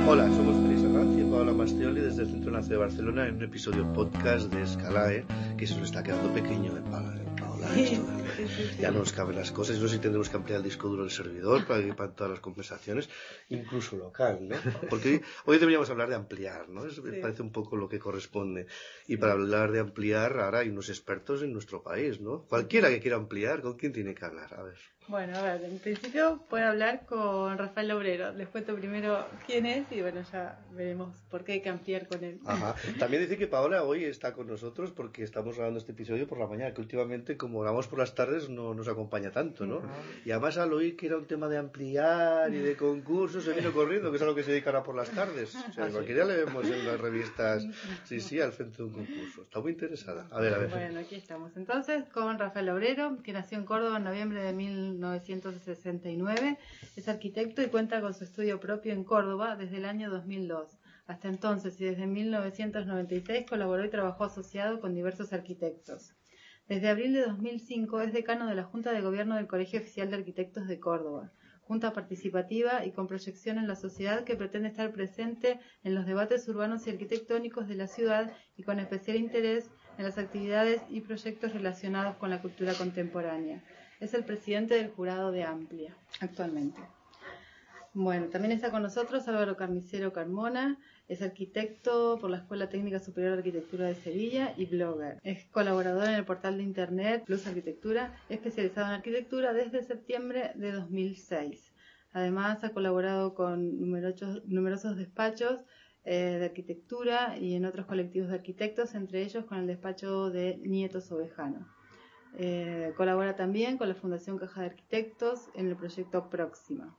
Hola, somos Félix Arranz y Paola Mastioli desde el Centro Nace de Barcelona en un episodio podcast de Escalae, que se nos está quedando pequeño, Paola. Esto, ya no nos caben las cosas, no sé si tendremos que ampliar el disco duro del servidor para todas las conversaciones, incluso local, ¿no? Porque hoy deberíamos hablar de ampliar, ¿no? Eso me parece un poco lo que corresponde. Y para hablar de ampliar, ahora hay unos expertos en nuestro país, ¿no? Cualquiera que quiera ampliar, ¿con quién tiene que hablar? A ver. Bueno, a ver, en principio puedo hablar con Rafael Obrero. Les cuento primero quién es y bueno, ya veremos por qué hay que ampliar con él. Ajá. También dice que Paola hoy está con nosotros porque estamos grabando este episodio por la mañana, que últimamente como grabamos por las tardes no nos acompaña tanto, ¿no? Y además al oír que era un tema de ampliar y de concursos se vino corriendo, que es a lo que se dedicará por las tardes. O sea, cualquier día le vemos en las revistas, sí, al frente de un concurso. Está muy interesada. A ver. Bueno, aquí estamos. Entonces, con Rafael Obrero, que nació en Córdoba en noviembre de 1969, es arquitecto y cuenta con su estudio propio en Córdoba desde el año 2002. Hasta entonces y desde 1996 colaboró y trabajó asociado con diversos arquitectos. Desde abril de 2005 es decano de la Junta de Gobierno del Colegio Oficial de Arquitectos de Córdoba, junta participativa y con proyección en la sociedad que pretende estar presente en los debates urbanos y arquitectónicos de la ciudad y con especial interés en las actividades y proyectos relacionados con la cultura contemporánea. Es el presidente del jurado de Amplia, actualmente. Bueno, también está con nosotros Álvaro Carnicero Carmona, es arquitecto por la Escuela Técnica Superior de Arquitectura de Sevilla y blogger. Es colaborador en el portal de internet Plus Arquitectura, especializado en arquitectura desde septiembre de 2006. Además, ha colaborado con numerosos despachos de arquitectura y en otros colectivos de arquitectos, entre ellos con el despacho de Nietos Ovejano. Colabora también con la Fundación Caja de Arquitectos en el proyecto Próxima.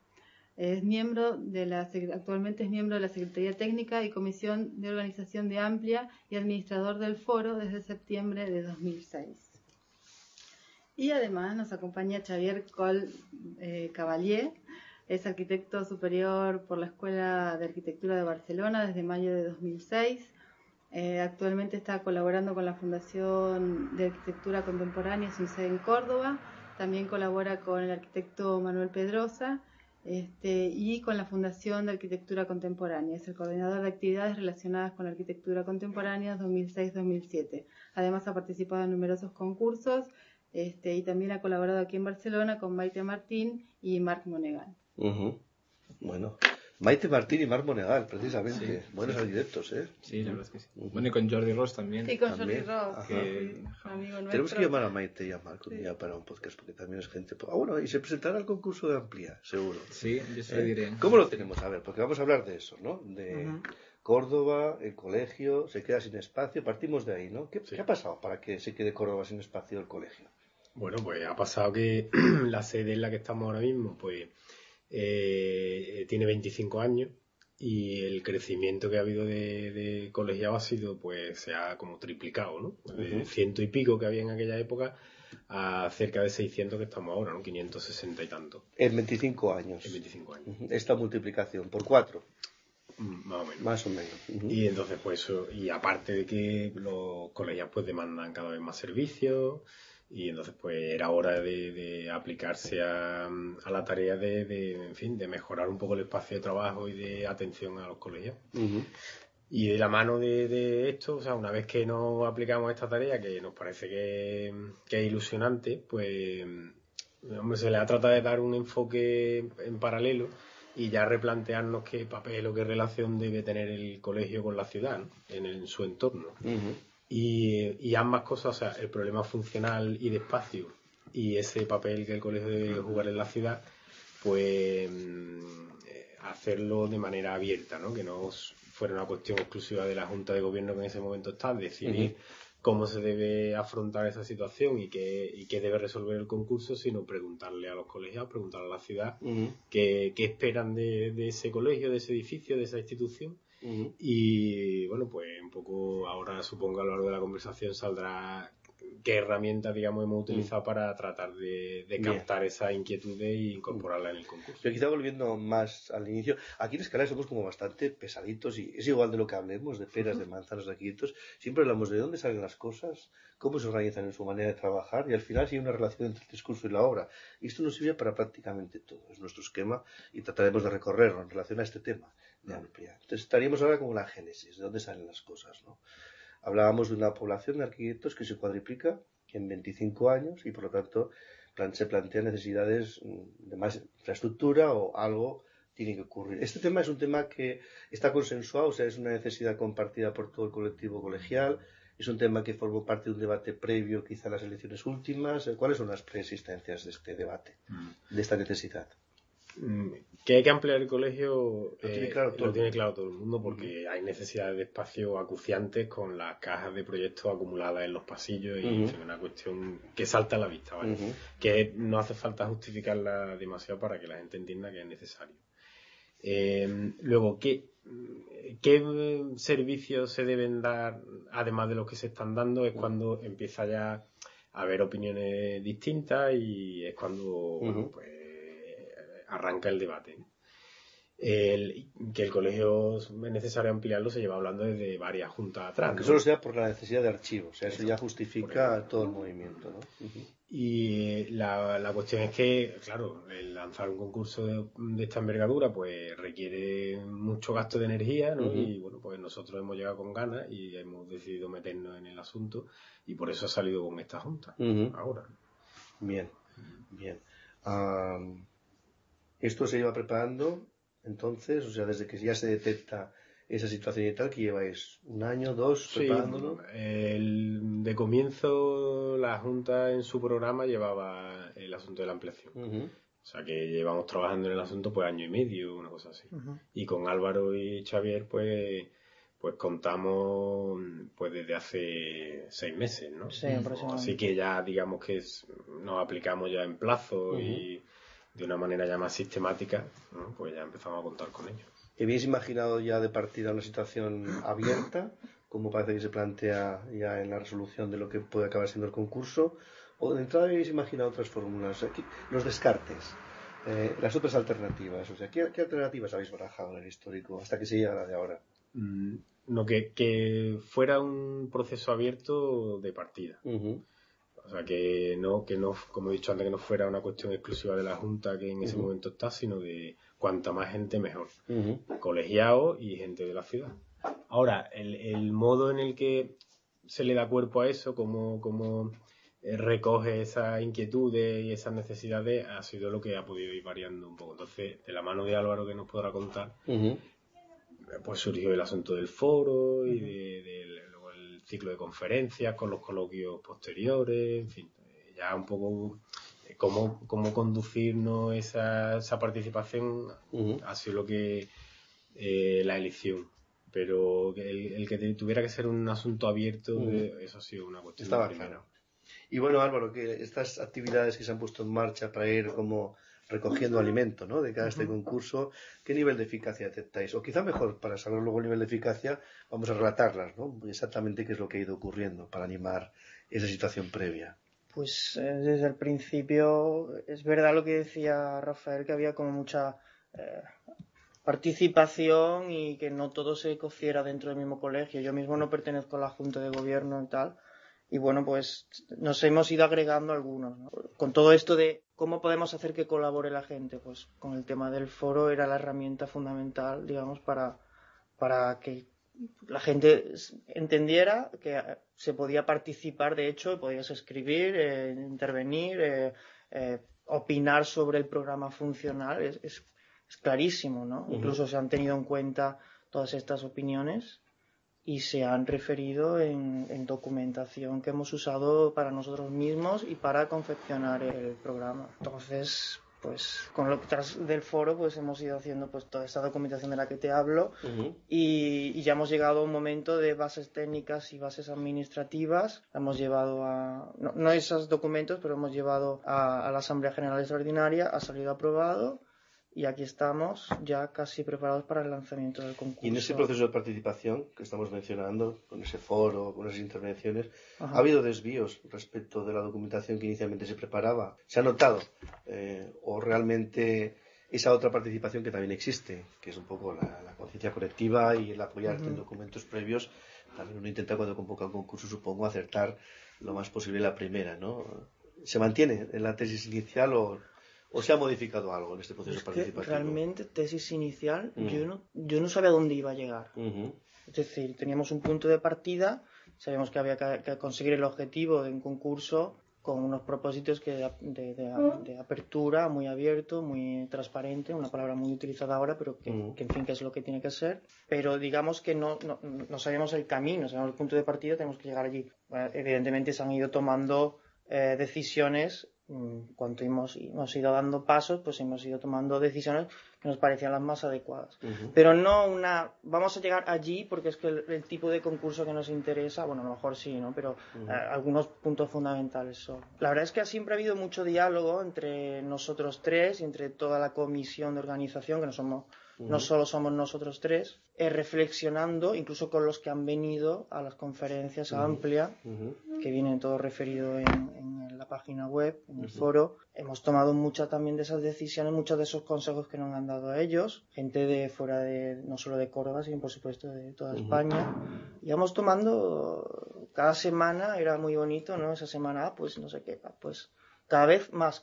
Actualmente es miembro de la Secretaría Técnica y Comisión de Organización de Amplia y administrador del foro desde septiembre de 2006. Y además nos acompaña Xavier Coll Cavalier, es arquitecto superior por la Escuela de Arquitectura de Barcelona desde mayo de 2006. Actualmente está colaborando con la Fundación de Arquitectura Contemporánea, su sede en Córdoba. También colabora con el arquitecto Manuel Pedrosa y con la Fundación de Arquitectura Contemporánea. Es el coordinador de actividades relacionadas con la arquitectura contemporánea 2006-2007. Además ha participado en numerosos concursos y también ha colaborado aquí en Barcelona con Maite Martín y Marc Monegal. Bueno, Maite Martín y Marc Monegal, precisamente. Sí, buenos arquitectos, ¿eh? Sí, la verdad es que sí. Bueno, y con Jordi Ross también. Y con Jordi Ross, amigo nuestro. Tenemos que llamar a Maite y a Marc un día para un podcast, porque también es gente... bueno, y se presentará al concurso de Amplia, seguro. Sí, yo se lo diré. ¿Cómo lo tenemos? A ver, porque vamos a hablar de eso, ¿no? De Córdoba, el colegio, se queda sin espacio, partimos de ahí, ¿no? ¿Qué ha pasado para que se quede Córdoba sin espacio el colegio? Bueno, pues ha pasado que la sede en la que estamos ahora mismo, pues tiene 25 años y el crecimiento que ha habido de colegiado ha sido, pues se ha como triplicado, ¿no? De 100 y pico que había en aquella época a cerca de 600 que estamos ahora, ¿no? 560 y tanto. En 25 años. En 25 años. Esta multiplicación, ¿por 4? Más o menos. Y entonces, pues eso, y aparte de que los colegios pues demandan cada vez más servicios, y entonces pues era hora de aplicarse a la tarea de mejorar un poco el espacio de trabajo y de atención a los colegios. Y de la mano de esto, o sea, una vez que nos aplicamos a esta tarea, que nos parece que es ilusionante, pues hombre, se le ha tratado de dar un enfoque en paralelo y ya replantearnos qué papel o qué relación debe tener el colegio con la ciudad, ¿no? en su entorno. Y ambas cosas, o sea, el problema funcional y de espacio y ese papel que el colegio debe jugar en la ciudad, pues hacerlo de manera abierta, ¿no? Que no fuera una cuestión exclusiva de la Junta de Gobierno que en ese momento está, decidir cómo se debe afrontar esa situación y qué debe resolver el concurso, sino preguntarle a los colegiados, preguntarle a la ciudad qué esperan de ese colegio, de ese edificio, de esa institución. Y bueno, pues un poco ahora supongo a lo largo de la conversación saldrá qué herramientas, digamos, hemos utilizado para tratar de captar esas inquietudes e incorporarlas en el concurso. Pero quizá volviendo más al inicio, aquí en Escalada somos como bastante pesaditos y es igual de lo que hablemos, de peras, de manzanas, de quietos, siempre hablamos de dónde salen las cosas, cómo se organizan en su manera de trabajar y al final sí hay una relación entre el discurso y la obra. Y esto nos sirve para prácticamente todo, es nuestro esquema y trataremos de recorrerlo en relación a este tema de amplia. Entonces estaríamos ahora como la génesis, de dónde salen las cosas, ¿no? Hablábamos de una población de arquitectos que se cuadriplica en 25 años y por lo tanto se plantean necesidades de más infraestructura o algo tiene que ocurrir. Este tema es un tema que está consensuado, o sea, es una necesidad compartida por todo el colectivo colegial, es un tema que formó parte de un debate previo quizá a las elecciones últimas. ¿Cuáles son las preexistencias de este debate, de esta necesidad? Que hay que ampliar el colegio lo tiene claro todo el mundo porque hay necesidades de espacio acuciantes con las cajas de proyectos acumuladas en los pasillos y es una cuestión que salta a la vista, ¿vale? Que no hace falta justificarla demasiado para que la gente entienda que es necesario. Luego, ¿qué servicios se deben dar además de los que se están dando? Es cuando empieza ya a haber opiniones distintas y es cuando bueno, pues arranca el debate. Que el colegio es necesario ampliarlo se lleva hablando desde varias juntas atrás. Aunque solo sea por la necesidad de archivos, o sea, eso ya justifica todo el movimiento, ¿no? Y la cuestión es que, claro, el lanzar un concurso de esta envergadura pues requiere mucho gasto de energía, ¿no? Y bueno, pues nosotros hemos llegado con ganas y hemos decidido meternos en el asunto y por eso ha salido con esta junta ahora. Bien. Esto se lleva preparando entonces, o sea, desde que ya se detecta esa situación y tal, que lleváis 1 año, 2 preparándolo. De comienzo la Junta en su programa llevaba el asunto de la ampliación. O sea que llevamos trabajando en el asunto pues 1 año y medio, una cosa así. Y con Álvaro y Xavier pues contamos pues desde hace 6 meses, ¿no? Sí, aproximadamente. Así que ya digamos que nos aplicamos ya en plazo y de una manera ya más sistemática, ¿no? Pues ya empezamos a contar con ellos. ¿Habéis imaginado ya de partida una situación abierta, como parece que se plantea ya en la resolución de lo que puede acabar siendo el concurso? ¿O de entrada habéis imaginado otras fórmulas? Aquí, los descartes, las otras alternativas. O sea, ¿qué alternativas habéis barajado en el histórico hasta que se llega a la de ahora? No, que fuera un proceso abierto de partida. O sea, que no, como he dicho antes, que no fuera una cuestión exclusiva de la Junta que en ese momento está, sino de cuanta más gente mejor. Colegiados y gente de la ciudad. Ahora, el modo en el que se le da cuerpo a eso, como recoge esas inquietudes y esas necesidades, ha sido lo que ha podido ir variando un poco. Entonces, de la mano de Álvaro, que nos podrá contar, pues surgió el asunto del foro y luego el ciclo de conferencias con los coloquios posteriores, en fin, ya un poco cómo conducirnos esa participación ha sido lo que la elección. Pero el que tuviera que ser un asunto abierto, eso ha sido una cuestión. Estaba claro. Y bueno, Álvaro, que estas actividades que se han puesto en marcha para ir como recogiendo alimento, ¿no?, de cada este concurso, ¿qué nivel de eficacia detectáis? O quizá mejor, para saber luego el nivel de eficacia, vamos a relatarlas, ¿no? Exactamente qué es lo que ha ido ocurriendo para animar esa situación previa. Pues desde el principio es verdad lo que decía Rafael, que había como mucha participación y que no todo se cociera dentro del mismo colegio. Yo mismo no pertenezco a la Junta de Gobierno y tal. Y bueno, pues nos hemos ido agregando algunos, ¿no? Con todo esto de cómo podemos hacer que colabore la gente, pues con el tema del foro era la herramienta fundamental, digamos, para que la gente entendiera que se podía participar, de hecho, podías escribir, intervenir, opinar sobre el programa funcional, es clarísimo, ¿no? Incluso se han tenido en cuenta todas estas opiniones y se han referido en documentación que hemos usado para nosotros mismos y para confeccionar el programa. Entonces, pues con lo tras del foro pues hemos ido haciendo pues toda esta documentación de la que te hablo y ya hemos llegado a un momento de bases técnicas y bases administrativas. Hemos llevado no esos documentos, pero hemos llevado a la Asamblea General Extraordinaria, ha salido aprobado y aquí estamos ya casi preparados para el lanzamiento del concurso. Y en ese proceso de participación que estamos mencionando, con ese foro, con esas intervenciones, ¿ha habido desvíos respecto de la documentación que inicialmente se preparaba? ¿Se ha notado? ¿O realmente esa otra participación que también existe, que es un poco la conciencia colectiva y el apoyarte en documentos previos, también uno intenta cuando convoca un concurso, supongo, acertar lo más posible la primera, ¿no? ¿Se mantiene en la tesis inicial o se ha modificado algo en este proceso participativo? Realmente, tesis inicial, yo no sabía dónde iba a llegar. Es decir, teníamos un punto de partida, sabíamos que había que conseguir el objetivo de un concurso con unos propósitos de apertura, muy abierto, muy transparente, una palabra muy utilizada ahora, pero que en fin, que es lo que tiene que ser. Pero digamos que no sabíamos el camino, sabíamos el punto de partida, tenemos que llegar allí. Bueno, evidentemente se han ido tomando decisiones. Cuando hemos ido dando pasos, pues hemos ido tomando decisiones que nos parecían las más adecuadas. Pero no vamos a llegar allí porque es que el tipo de concurso que nos interesa, bueno, a lo mejor sí, ¿no? Pero algunos puntos fundamentales son. La verdad es que siempre ha habido mucho diálogo entre nosotros tres y entre toda la comisión de organización, que no solo somos nosotros tres, reflexionando, incluso con los que han venido a las conferencias amplias, que vienen todo referido en la página web, en el foro. Hemos tomado muchas también de esas decisiones, muchos de esos consejos que nos han dado a ellos, gente de fuera no solo de Córdoba, sino por supuesto de toda España. Y vamos tomando, cada semana era muy bonito, ¿no? Esa semana, pues no sé qué, pues cada vez más.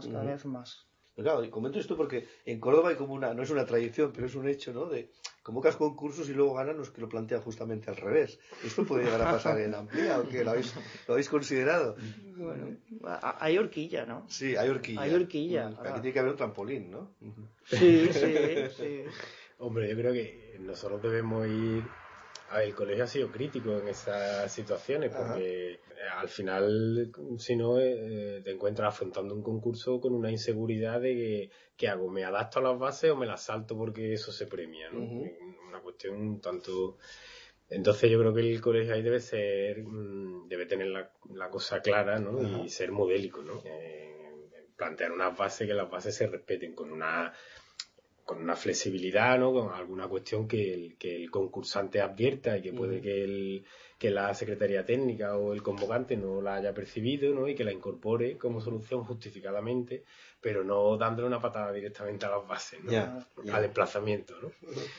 Claro, y comento esto porque en Córdoba hay como no es una tradición, pero es un hecho, ¿no? De convocas concursos y luego ganan los que lo plantean justamente al revés. ¿Esto puede llegar a pasar en Amplia o qué? ¿Lo habéis considerado? Bueno, hay horquilla, ¿no? Sí, hay horquilla. Hay horquilla. Aquí tiene que haber un trampolín, ¿no? Sí. Hombre, yo creo que nosotros debemos ir... A ver, el colegio ha sido crítico en esas situaciones porque al final, si no, te encuentras afrontando un concurso con una inseguridad de ¿qué hago? ¿Me adapto a las bases o me las salto porque eso se premia? ¿No? Una cuestión un tanto... Entonces yo creo que el colegio ahí debe tener la cosa clara, ¿no? Y ser modélico, ¿no? Plantear unas bases, que las bases se respeten con una flexibilidad, ¿no? Con alguna cuestión que el concursante advierta y que puede que la Secretaría Técnica o el convocante no la haya percibido, ¿no? Y que la incorpore como solución justificadamente, pero no dándole una patada directamente a las bases, ¿no? Al desplazamiento, ¿no?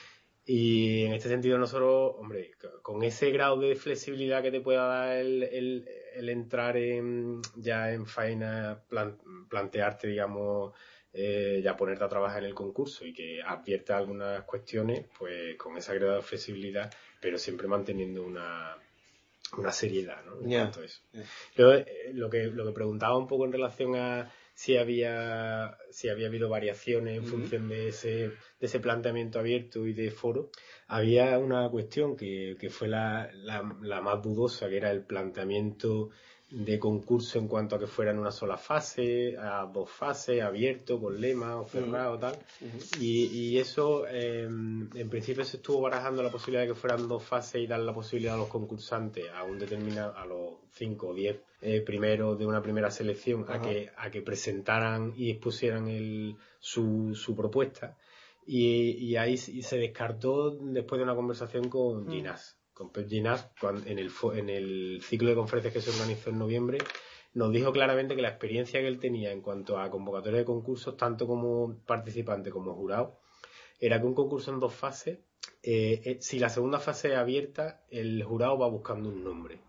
Y en este sentido nosotros, hombre, con ese grado de flexibilidad que te pueda dar el entrar ya en faena, plantearte, digamos, ya ponerte a trabajar en el concurso y que advierta algunas cuestiones, pues con esa grado de flexibilidad, pero siempre manteniendo una seriedad, ¿no? En cuanto a eso. Yo, lo que preguntaba un poco en relación a si había habido variaciones en función de ese planteamiento abierto y de foro, había una cuestión que fue la más dudosa, que era el planteamiento de concurso en cuanto a que fuera en una sola fase, a dos fases, abierto, con lema o cerrado, tal. Y eso, en principio se estuvo barajando la posibilidad de que fueran dos fases y dar la posibilidad a los concursantes, a los 5 o 10 primeros de una primera selección, a que presentaran y expusieran su propuesta. Y ahí se descartó después de una conversación con Ginás. Con Pep Ginás, en el ciclo de conferencias que se organizó en noviembre, nos dijo claramente que la experiencia que él tenía en cuanto a convocatoria de concursos, tanto como participante como jurado, era que un concurso en dos fases, si la segunda fase es abierta, el jurado va buscando un nombre.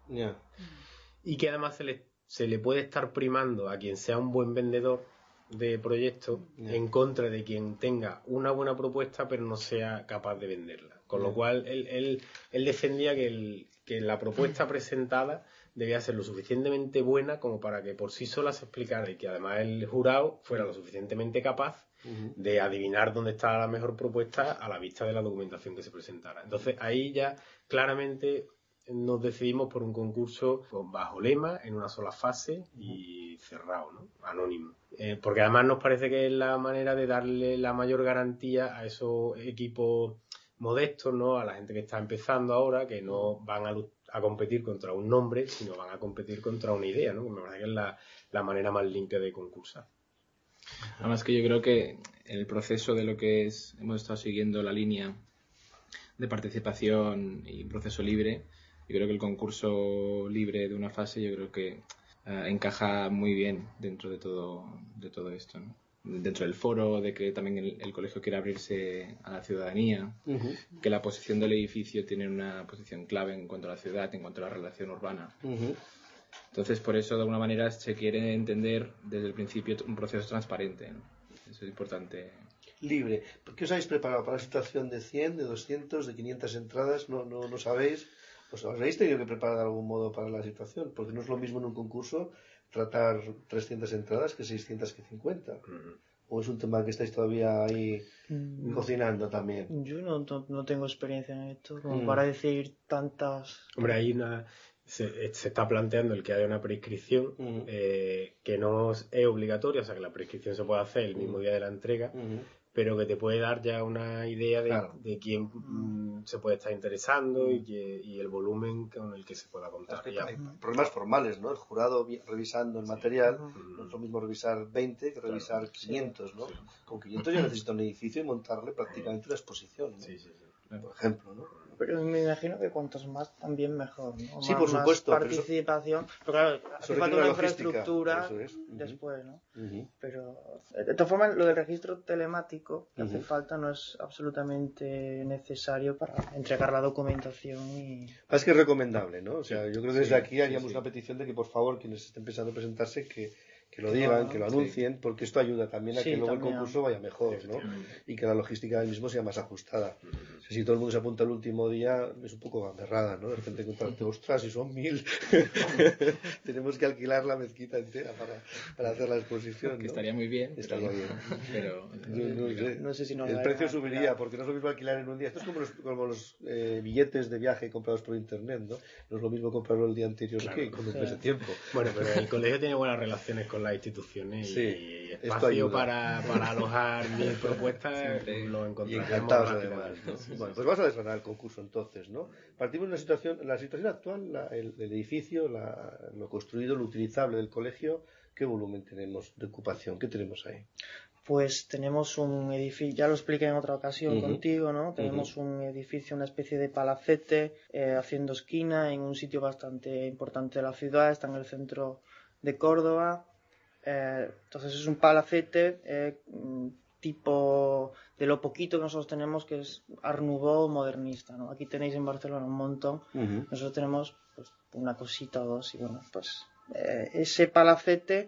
Y que además se le puede estar primando a quien sea un buen vendedor de proyectos en contra de quien tenga una buena propuesta pero no sea capaz de venderla. Con lo cual él defendía que la propuesta presentada debía ser lo suficientemente buena como para que por sí sola se explicara y que además el jurado fuera lo suficientemente capaz de adivinar dónde estaba la mejor propuesta a la vista de la documentación que se presentara. Entonces ahí ya claramente nos decidimos por un concurso bajo lema, en una sola fase y cerrado, ¿no? Anónimo. Porque además nos parece que es la manera de darle la mayor garantía a esos equipos modestos, ¿no? A la gente que está empezando ahora, que no van a competir contra un nombre, sino van a competir contra una idea, ¿no? Que me parece que es la manera más limpia de concursar. Además que yo creo que el proceso de lo que es, hemos estado siguiendo la línea de participación y proceso libre. Yo creo que el concurso libre de una fase, yo creo que encaja muy bien dentro de todo esto, ¿no? Dentro del foro, de que también el colegio quiere abrirse a la ciudadanía, que la posición del edificio tiene una posición clave en cuanto a la ciudad, en cuanto a la relación urbana. Entonces, por eso, de alguna manera, se quiere entender desde el principio un proceso transparente, ¿no? Eso es importante. Libre. ¿Por qué os habéis preparado para la situación de 100, de 200, de 500 entradas? ¿No sabéis? ¿Os habéis tenido que preparar de algún modo para la situación? Porque no es lo mismo en un concurso tratar 300 entradas que 600 que 50. ¿O es un tema que estáis todavía ahí cocinando también? Yo no tengo experiencia en esto como para decir tantas... Hombre, se está planteando el que haya una prescripción que no es obligatoria, o sea que la prescripción se puede hacer el mismo día de la entrega, pero que te puede dar ya una idea de quién se puede estar interesando y el volumen con el que se pueda contar. Hay problemas formales, ¿no? El jurado revisando el material, no es lo mismo revisar 20 que revisar 500, ¿no? Con 500 ya necesita un edificio y montarle prácticamente una exposición, ¿no? Por ejemplo, ¿no? Pero me imagino que cuantos más también mejor, ¿no? Sí, por supuesto. Más participación. Pero claro, hace falta una infraestructura después, ¿no? Pero, de todas formas, lo del registro telemático que hace falta no es absolutamente necesario para entregar la documentación y... Es que es recomendable, ¿no? O sea, yo creo que desde aquí haríamos una petición de que, por favor, quienes estén pensando presentarse, que lo digan, que lo anuncien, porque esto ayuda también a que luego el concurso vaya mejor, ¿no? Y que la logística del mismo sea más ajustada. O sea, si todo el mundo se apunta el último día, es un poco gamberrada, ¿no? De repente encontrarte, ostras, si son 1000, tenemos que alquilar la mezquita entera para hacer la exposición, ¿no? Que estaría muy bien. Estaría bien. Pero no sé si nos el precio subiría, porque no es lo mismo alquilar en un día. Esto es como los billetes de viaje comprados por internet, ¿no? No es lo mismo comprarlo el día anterior que con un mes de tiempo. Bueno, pero el colegio tiene buenas relaciones con las instituciones y espacio para alojar 1000 propuestas lo encontramos. Y encantados además, ¿no? Bueno, pues vamos a desgranar el concurso entonces, ¿no? Partimos de la situación actual, el edificio, lo construido, lo utilizable del colegio. ¿Qué volumen tenemos de ocupación? ¿Qué tenemos ahí? Pues tenemos un edificio, ya lo expliqué en otra ocasión contigo, ¿no? Tenemos un edificio, una especie de palacete haciendo esquina en un sitio bastante importante de la ciudad, está en el centro de Córdoba. Entonces es un palacete tipo de lo poquito que nosotros tenemos, que es Art Nouveau modernista, ¿no? Aquí tenéis en Barcelona un montón. Nosotros tenemos pues, una cosita o dos y bueno, pues ese palacete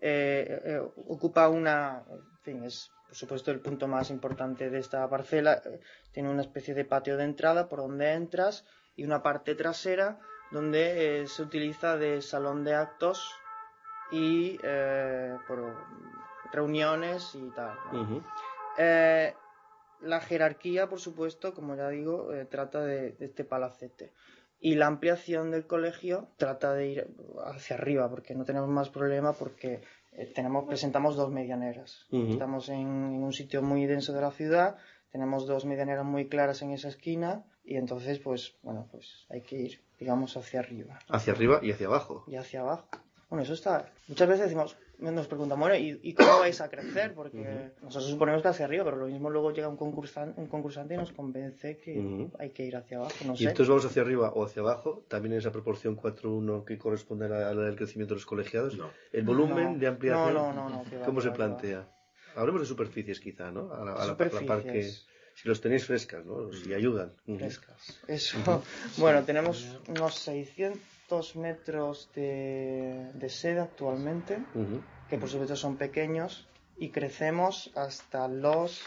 ocupa en fin, es por supuesto el punto más importante de esta parcela. Tiene una especie de patio de entrada por donde entras y una parte trasera donde se utiliza de salón de actos y por reuniones y tal, ¿no? La jerarquía, por supuesto, como ya digo, trata de este palacete. Y la ampliación del colegio trata de ir hacia arriba, porque no tenemos más problema, porque presentamos 2 medianeras. Estamos en un sitio muy denso de la ciudad, tenemos 2 medianeras muy claras en esa esquina, y entonces, pues hay que ir, digamos, hacia arriba. Hacia arriba y hacia abajo. Y hacia abajo. Bueno, eso está... Muchas veces nos preguntamos, bueno, ¿y cómo vais a crecer? Porque nosotros suponemos que hacia arriba, pero lo mismo luego llega un concursante y nos convence que hay que ir hacia abajo, no sé. Y entonces vamos hacia arriba o hacia abajo, también en esa proporción 4:1 que corresponde a la del crecimiento de los colegiados. No. El volumen de ampliación, no, ¿cómo se plantea? Hablemos de superficies quizá, ¿no? A la par que... Si los tenéis frescas, ¿no? Si ayudan. Frescas. Eso. Bueno, tenemos unos 600 metros de sede actualmente, que por supuesto son pequeños, y crecemos hasta los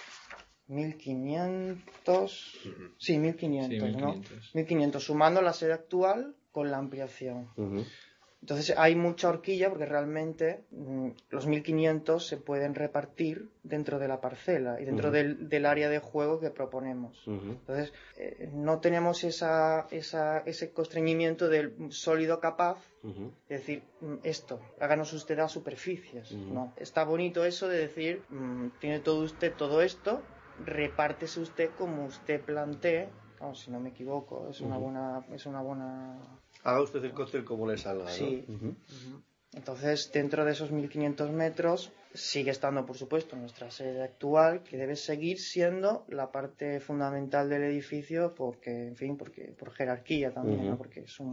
1500. Sí, 1500, sí, ¿no? 1500, sumando la sede actual con la ampliación. Entonces hay mucha horquilla porque realmente los 1500 se pueden repartir dentro de la parcela y dentro del área de juego que proponemos. Entonces no tenemos ese constreñimiento del sólido capaz de decir esto, háganos usted a superficies. No, está bonito eso de decir tiene usted todo esto, repártese usted como usted plantee. No, si no me equivoco, es una buena... Haga usted el cóctel como le salga, ¿no? Sí. Entonces, dentro de esos 1500 metros, sigue estando, por supuesto, nuestra sede actual, que debe seguir siendo la parte fundamental del edificio, porque por jerarquía también, ¿no? Porque es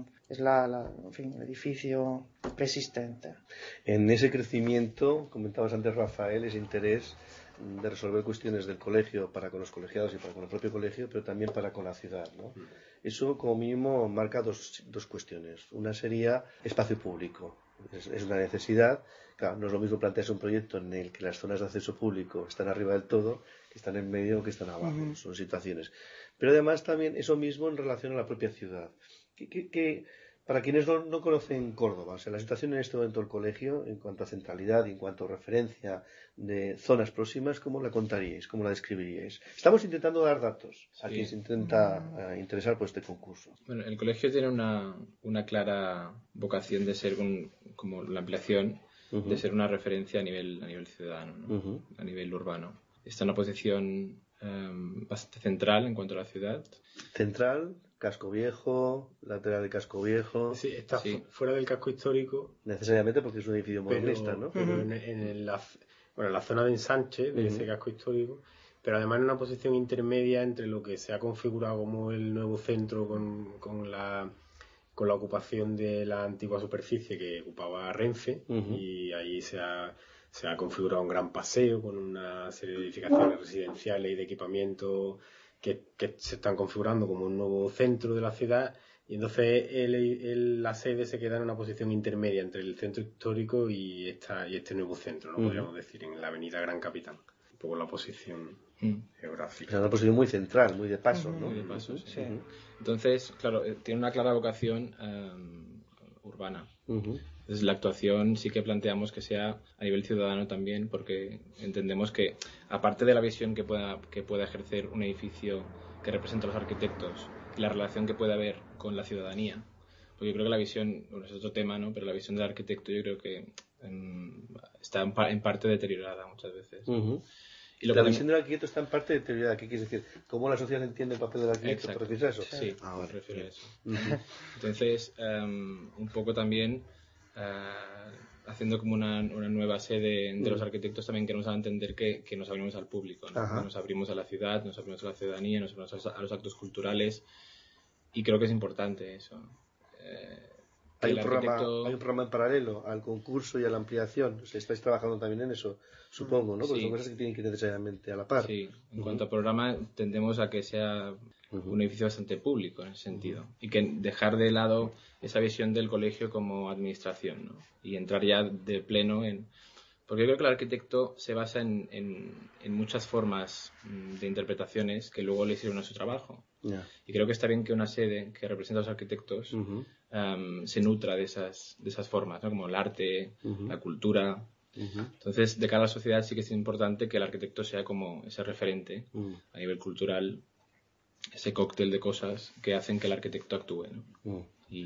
el edificio preexistente. En ese crecimiento, comentabas antes, Rafael, ese interés de resolver cuestiones del colegio para con los colegiados y para con el propio colegio, pero también para con la ciudad, ¿no? Eso, como mínimo, marca dos cuestiones. Una sería espacio público. Es una necesidad. Claro, no es lo mismo plantearse un proyecto en el que las zonas de acceso público están arriba del todo, que están en medio o que están abajo. Son situaciones. Pero además también eso mismo en relación a la propia ciudad. Para quienes no conocen Córdoba, o sea, la situación en este momento del colegio, en cuanto a centralidad y en cuanto a referencia de zonas próximas, ¿cómo la contaríais? ¿Cómo la describiríais? Estamos intentando dar datos a quien se intenta interesar por este concurso. Bueno, el colegio tiene una clara vocación de ser como la ampliación, de ser una referencia a nivel ciudadano, ¿no? A nivel urbano. Está en una posición bastante central en cuanto a la ciudad. Central, casco viejo, lateral de casco viejo. Sí, está fuera del casco histórico. Necesariamente porque es un edificio modernista, ¿no? Pero en la zona de ensanche de ese casco histórico, pero además en una posición intermedia entre lo que se ha configurado como el nuevo centro con la ocupación de la antigua superficie que ocupaba Renfe, y ahí se ha configurado un gran paseo con una serie de edificaciones residenciales y de equipamiento que se están configurando como un nuevo centro de la ciudad, y entonces la sede se queda en una posición intermedia entre el centro histórico y este nuevo centro, ¿no? Podríamos decir, en la avenida Gran Capitán. Un poco la posición geográfica. Es una posición muy central, muy de paso, ¿no? Muy de paso, sí. Entonces, claro, tiene una clara vocación urbana. Entonces, la actuación sí que planteamos que sea a nivel ciudadano también, porque entendemos que, aparte de la visión que pueda ejercer un edificio que representa a los arquitectos, y la relación que puede haber con la ciudadanía, porque yo creo que la visión, bueno, es otro tema, ¿no? Pero la visión del arquitecto yo creo que está en parte deteriorada muchas veces. Y la visión del arquitecto está en parte deteriorada. ¿Qué quieres decir? ¿Cómo la sociedad entiende el papel del arquitecto? Exacto. ¿Te refieres a eso? Sí, me refiero a eso. Entonces, un poco también haciendo como una nueva sede de los arquitectos, también queremos entender que nos abrimos al público, ¿no? Que nos abrimos a la ciudad, nos abrimos a la ciudadanía, nos abrimos a los actos culturales, y creo que es importante eso. Hay un programa en paralelo al concurso y a la ampliación. O sea, estáis trabajando también en eso, supongo, ¿no? Porque son cosas que tienen que ir necesariamente a la par. Sí, en cuanto al programa, tendemos a que sea un edificio bastante público en ese sentido, y que dejar de lado esa visión del colegio como administración, ¿no? Y entrar ya de pleno porque yo creo que el arquitecto se basa en muchas formas de interpretaciones que luego le sirven a su trabajo. Y creo que está bien que una sede que representa a los arquitectos se nutra de esas formas, ¿no? Como el arte, la cultura. Entonces, de cara a la sociedad sí que es importante que el arquitecto sea como ese referente a nivel cultural, ese cóctel de cosas que hacen que el arquitecto actúe, ¿no?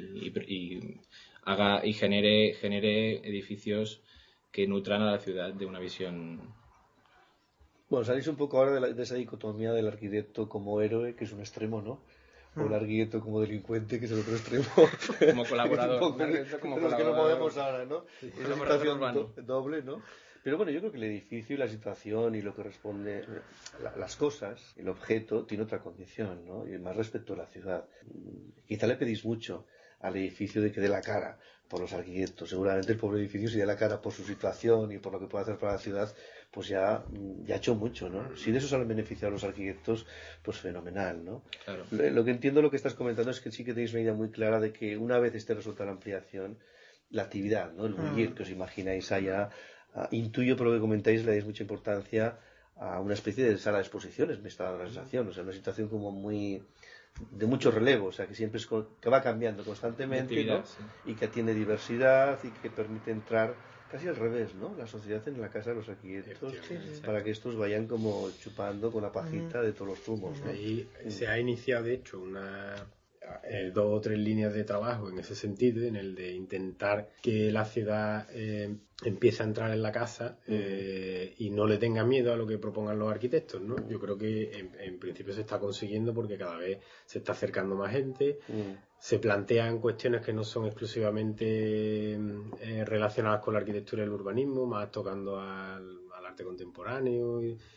Y haga y genere edificios que nutran a la ciudad de una visión. Bueno, salís un poco ahora de esa dicotomía del arquitecto como héroe, que es un extremo, ¿no? O el arquitecto como delincuente, que es el otro extremo. Como colaborador. Como los que no podemos ahora, ¿no? Sí, es una situación doble, ¿no? Pero bueno, yo creo que el edificio y la situación y lo que responde, las cosas, el objeto, tiene otra condición, ¿no? Y más respecto a la ciudad. Quizá le pedís mucho al edificio de que dé la cara por los arquitectos. Seguramente el pobre edificio, si da la cara por su situación y por lo que puede hacer para la ciudad, pues ya ha hecho mucho, ¿no? Si de eso salen beneficiados los arquitectos, pues fenomenal, ¿no? Claro. Lo que entiendo, lo que estás comentando, es que sí que tenéis una idea muy clara de que una vez esté resuelta la ampliación, la actividad, ¿no? El bullir que os imagináis allá, intuyo por lo que comentáis, le dais mucha importancia a una especie de sala de exposiciones, me está dando la sensación, o sea, una situación como muy de mucho relevo, o sea, que siempre que va cambiando constantemente, ¿no? Sí. Y que tiene diversidad y que permite entrar casi al revés, ¿no? La sociedad en la casa de los arquitectos, para que estos vayan como chupando con la pajita de todos los zumos, ¿no? Ahí se ha iniciado, de hecho, 2 o 3 líneas de trabajo en ese sentido, en el de intentar que la ciudad empiece a entrar en la casa y no le tenga miedo a lo que propongan los arquitectos, ¿no? Yo creo que en principio se está consiguiendo porque cada vez se está acercando más gente, se plantean cuestiones que no son exclusivamente relacionadas con la arquitectura y el urbanismo, más tocando al arte contemporáneo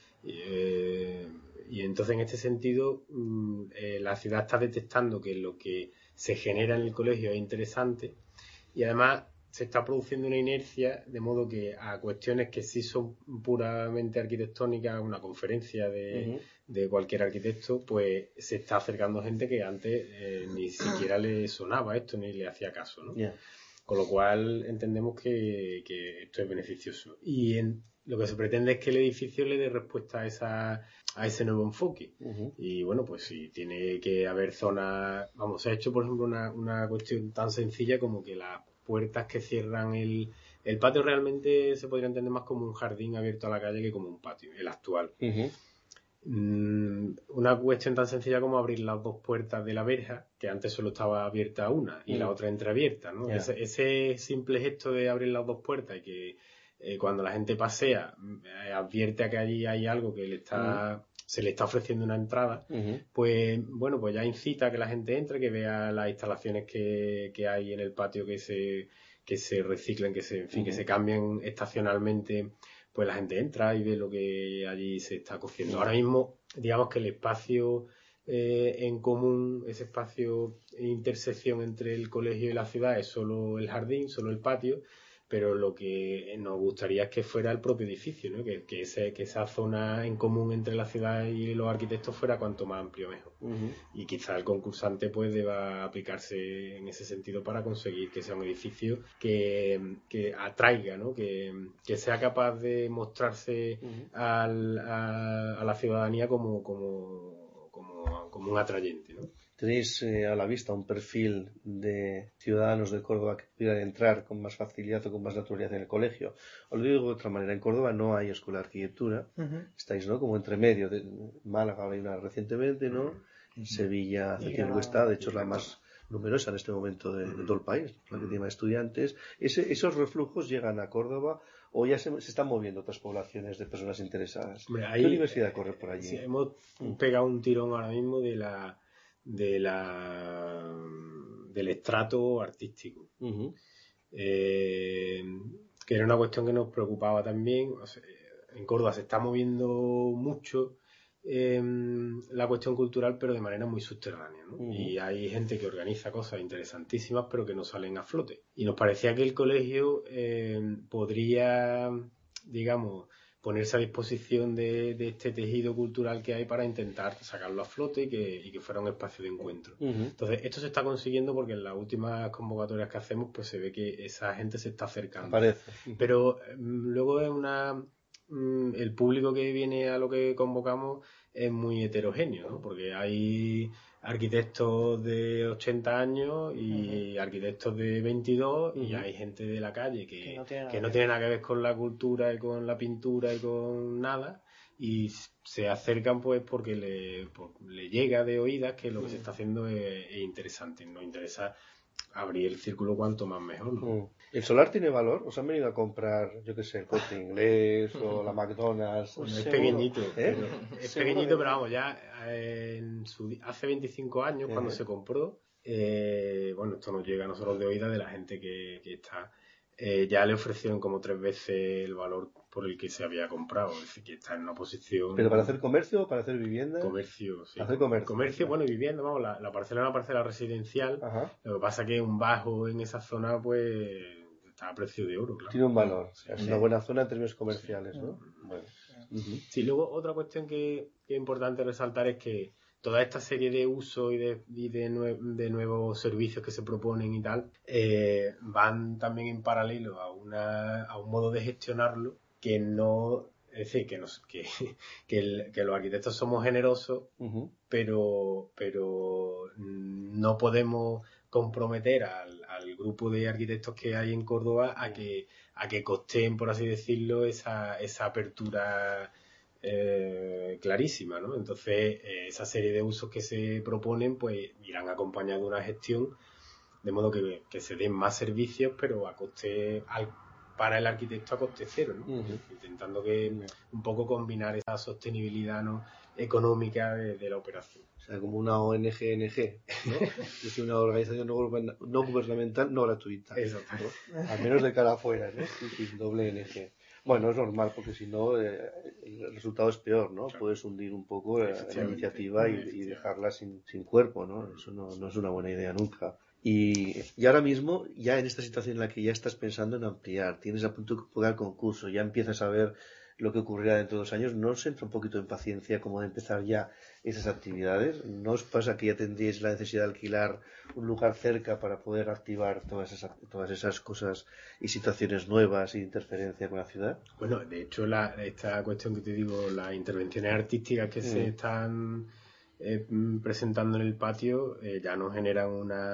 y entonces en este sentido la ciudad está detectando que lo que se genera en el colegio es interesante y además se está produciendo una inercia de modo que a cuestiones que sí son puramente arquitectónicas, una conferencia de cualquier arquitecto, pues se está acercando gente que antes ni siquiera le sonaba esto ni le hacía caso, ¿no? Con lo cual entendemos que esto es beneficioso y lo que se pretende es que el edificio le dé respuesta a ese nuevo enfoque. Y bueno, pues si tiene que haber zonas... Vamos, se ha hecho, por ejemplo, una cuestión tan sencilla como que las puertas que cierran el patio realmente se podría entender más como un jardín abierto a la calle que como un patio, el actual. Una cuestión tan sencilla como abrir las 2 puertas de la verja, que antes solo estaba abierta una y la otra entreabierta, ¿no? Ese simple gesto de abrir las 2 puertas y que cuando la gente pasea advierte a que allí hay algo que se le está ofreciendo una entrada, pues bueno, pues ya incita a que la gente entre, que vea las instalaciones que hay en el patio que se reciclen, que se cambien estacionalmente, pues la gente entra y ve lo que allí se está cociendo. Ahora mismo, digamos que el espacio en común, ese espacio de intersección entre el colegio y la ciudad es solo el jardín, solo el patio, pero lo que nos gustaría es que fuera el propio edificio, ¿no? Que esa zona en común entre la ciudad y los arquitectos fuera cuanto más amplio mejor. Y quizá el concursante pues deba aplicarse en ese sentido para conseguir que sea un edificio que atraiga, ¿no? Que sea capaz de mostrarse a la ciudadanía como un atrayente, ¿no? ¿Tenéis a la vista un perfil de ciudadanos de Córdoba que pudieran entrar con más facilidad o con más naturalidad en el colegio? Os lo digo de otra manera, en Córdoba no hay escuela de arquitectura, estáis, ¿no?, como entre medio. De Málaga hay una recientemente, ¿no? Sevilla hace tiempo que está, de hecho es la más numerosa en este momento de todo el país, la que tiene más estudiantes. Esos reflujos llegan a Córdoba o ya se están moviendo otras poblaciones de personas interesadas. Hombre, ¿Qué universidad corre por allí? Sí, hemos pegado un tirón ahora mismo del estrato artístico, que era una cuestión que nos preocupaba también. O sea, en Córdoba se está moviendo mucho la cuestión cultural, pero de manera muy subterránea, ¿no? Y hay gente que organiza cosas interesantísimas, pero que no salen a flote. Y nos parecía que el colegio podría, digamos, ponerse a disposición de este tejido cultural que hay para intentar sacarlo a flote y que fuera un espacio de encuentro. Entonces, esto se está consiguiendo porque en las últimas convocatorias que hacemos, pues se ve que esa gente se está acercando. Aparece. Pero luego es el público que viene a lo que convocamos es muy heterogéneo, ¿no? Porque hay arquitectos de 80 años y arquitectos de 22 y hay gente de la calle que no tiene nada que ver con la cultura y con la pintura y con nada, y se acercan pues porque le llega de oídas que lo que se está haciendo es interesante. Nos interesa abrir el círculo cuanto más mejor, ¿no? ¿El solar tiene valor? ¿Os han venido a comprar, yo qué sé, el Corte Inglés o la McDonald's? Bueno, es pequeñito, pero vamos, ya hace 25 años cuando se compró, bueno, esto nos llega a nosotros de oídas de la gente que está, ya le ofrecieron como 3 veces el valor por el que se había comprado, es decir, que está en una posición... ¿Pero para hacer comercio o para hacer vivienda? Comercio, sí. Hacer comercio. Comercio, bueno, y vivienda, vamos, la parcela es una parcela residencial. Lo que pasa es que un bajo en esa zona, pues, está a precio de oro, claro. Tiene un valor, es una buena zona en términos comerciales, ¿no? Bueno. Sí, luego otra cuestión que es importante resaltar es que toda esta serie de usos y de nuevos servicios que se proponen y tal, van también en paralelo a un modo de gestionarlo que no... Es decir, que los arquitectos somos generosos, pero no podemos comprometer al grupo de arquitectos que hay en Córdoba a que costeen, por así decirlo, esa apertura que clarísima, ¿no? Entonces, esa serie de usos que se proponen, pues irán acompañados de una gestión, de modo que se den más servicios, pero a coste para el arquitecto a coste cero, ¿no? Intentando que un poco combinar esa sostenibilidad, ¿no?, económica de la operación. O sea, como una ONG-NG, ¿no? Es una organización no gubernamental no gratuita. Exacto. ¿No? Al menos de cara afuera, ¿no? Sí, doble NG. Bueno, es normal, porque si no, el resultado es peor, ¿no? Claro. Puedes hundir un poco la iniciativa y dejarla sin cuerpo, ¿no? Eso no es una buena idea nunca. Y ahora mismo, ya en esta situación en la que ya estás pensando en ampliar, tienes a punto de convocar el concurso, ya empiezas a ver lo que ocurrirá dentro de 2 años, ¿no os entra un poquito de impaciencia como de empezar ya esas actividades? ¿No os pasa que ya tendríais la necesidad de alquilar un lugar cerca para poder activar todas esas cosas y situaciones nuevas y interferencia con la ciudad? Bueno, de hecho, esta cuestión que te digo, las intervenciones artísticas que se están presentando en el patio ya nos generan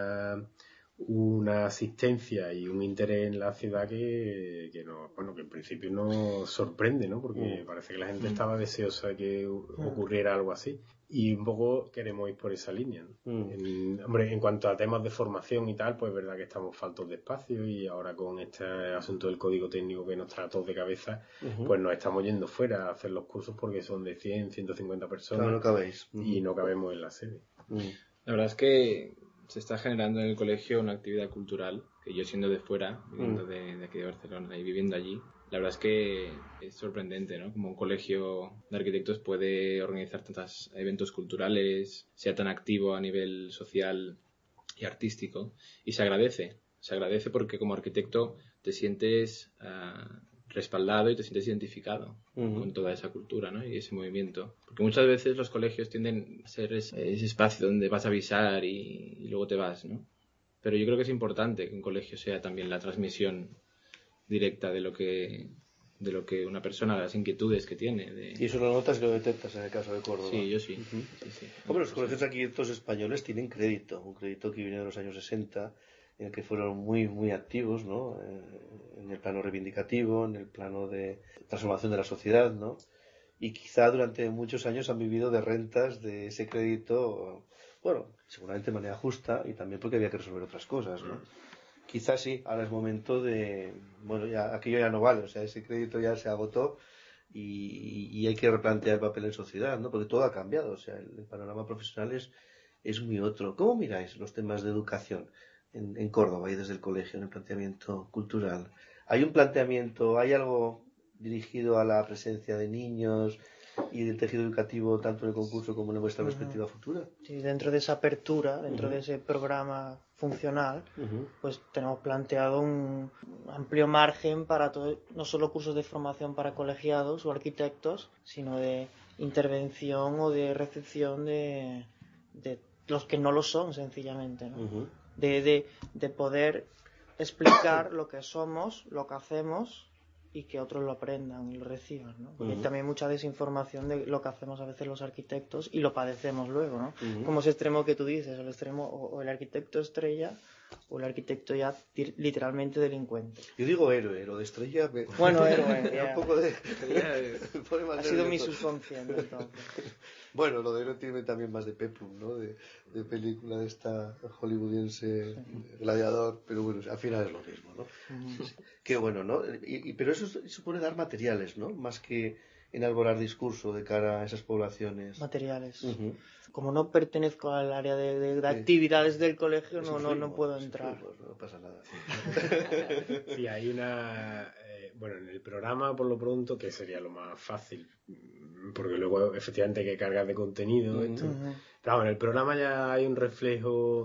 una asistencia y un interés en la ciudad que en principio nos sorprende, ¿no? Porque parece que la gente estaba deseosa de que ocurriera algo así. Y un poco queremos ir por esa línea, ¿no? En cuanto a temas de formación y tal, pues es verdad que estamos faltos de espacio, y ahora con este asunto del código técnico que nos trae a todos de cabeza, pues nos estamos yendo fuera a hacer los cursos porque son de 100, 150 personas. Claro, no cabéis. Y no cabemos en la sede. La verdad es que se está generando en el colegio una actividad cultural que yo, siendo de fuera, viviendo de aquí de Barcelona y viviendo allí, la verdad es que es sorprendente, ¿no? Como un colegio de arquitectos puede organizar tantos eventos culturales, sea tan activo a nivel social y artístico, y se agradece porque como arquitecto te sientes respaldado y te sientes identificado con toda esa cultura, ¿no? Y ese movimiento. Porque muchas veces los colegios tienden a ser ese espacio donde vas a avisar y luego te vas, ¿no? Pero yo creo que es importante que un colegio sea también la transmisión directa de lo que una persona, las inquietudes que tiene. Y eso lo notas, que lo detectas en el caso de Córdoba. Sí, yo sí. Sí. Hombre, los colegios arquitectos españoles tienen crédito, un crédito que viene de los años 60, en el que fueron muy, muy activos, ¿no? En el plano reivindicativo, en el plano de transformación de la sociedad, ¿no? Y quizá durante muchos años han vivido de rentas de ese crédito, bueno, seguramente de manera justa, y también porque había que resolver otras cosas, ¿no? Quizás sí, ahora es momento de, bueno, ya aquello ya no vale, o sea, ese crédito ya se agotó y hay que replantear el papel en sociedad, ¿no? Porque todo ha cambiado, o sea, el panorama profesional es muy otro. ¿Cómo miráis los temas de educación en Córdoba y desde el colegio, en el planteamiento cultural? ¿Hay un planteamiento, hay algo dirigido a la presencia de niños y del tejido educativo tanto en el concurso como en vuestra perspectiva futura? Sí, dentro de esa apertura, dentro de ese programa funcional, pues tenemos planteado un amplio margen para todo, no solo cursos de formación para colegiados o arquitectos, sino de intervención o de recepción de los que no lo son, sencillamente, ¿no? De poder explicar lo que somos, lo que hacemos, y que otros lo aprendan y lo reciban, ¿no? Porque hay también mucha desinformación de lo que hacemos a veces los arquitectos y lo padecemos luego, ¿no? Como ese extremo que tú dices, el extremo o el arquitecto estrella o el arquitecto ya literalmente delincuente. Yo digo héroe, lo de estrella... Bueno, héroe, ya. Un poco de... Ha sido mi subconsciente, entonces. Bueno, lo de héroe tiene también más de peplum, ¿no? De película de esta hollywoodiense, gladiador, pero bueno, al final es lo mismo, ¿no? Sí. Qué bueno, ¿no? Pero eso supone dar materiales, ¿no? Más que enarbolar discurso de cara a esas poblaciones. Materiales. Como no pertenezco al área de actividades del colegio, no puedo entrar. No pasa nada. Sí, hay una... bueno, en el programa, por lo pronto, que sería lo más fácil, porque luego efectivamente hay que cargar de contenido. Pero en el programa ya hay un reflejo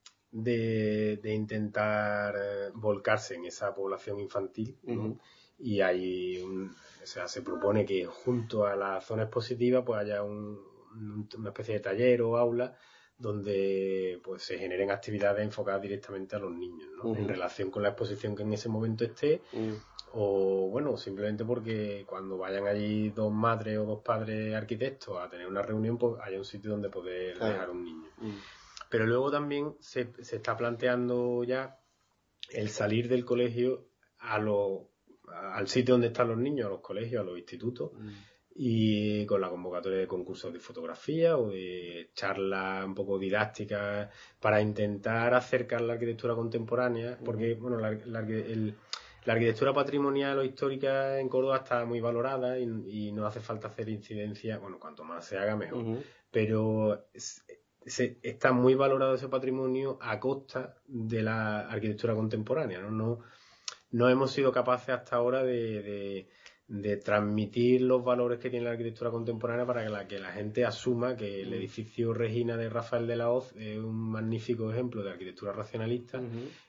de intentar volcarse en esa población infantil, ¿no? Y hay se propone que junto a la zona expositiva pues haya una especie de taller o aula donde pues se generen actividades enfocadas directamente a los niños, ¿no? En relación con la exposición que en ese momento esté, o bueno, simplemente porque cuando vayan allí 2 madres o 2 padres arquitectos a tener una reunión, pues haya un sitio donde poder dejar un niño. Pero luego también se está planteando ya el salir del colegio al sitio donde están los niños, a los colegios, a los institutos, y con la convocatoria de concursos de fotografía o de charlas un poco didácticas para intentar acercar la arquitectura contemporánea, porque bueno, la arquitectura patrimonial o histórica en Córdoba está muy valorada y no hace falta hacer incidencia, bueno, cuanto más se haga mejor, pero está muy valorado ese patrimonio a costa de la arquitectura contemporánea, ¿no? No hemos sido capaces hasta ahora de transmitir los valores que tiene la arquitectura contemporánea para que la gente asuma que el edificio Regina de Rafael de la Hoz es un magnífico ejemplo de arquitectura racionalista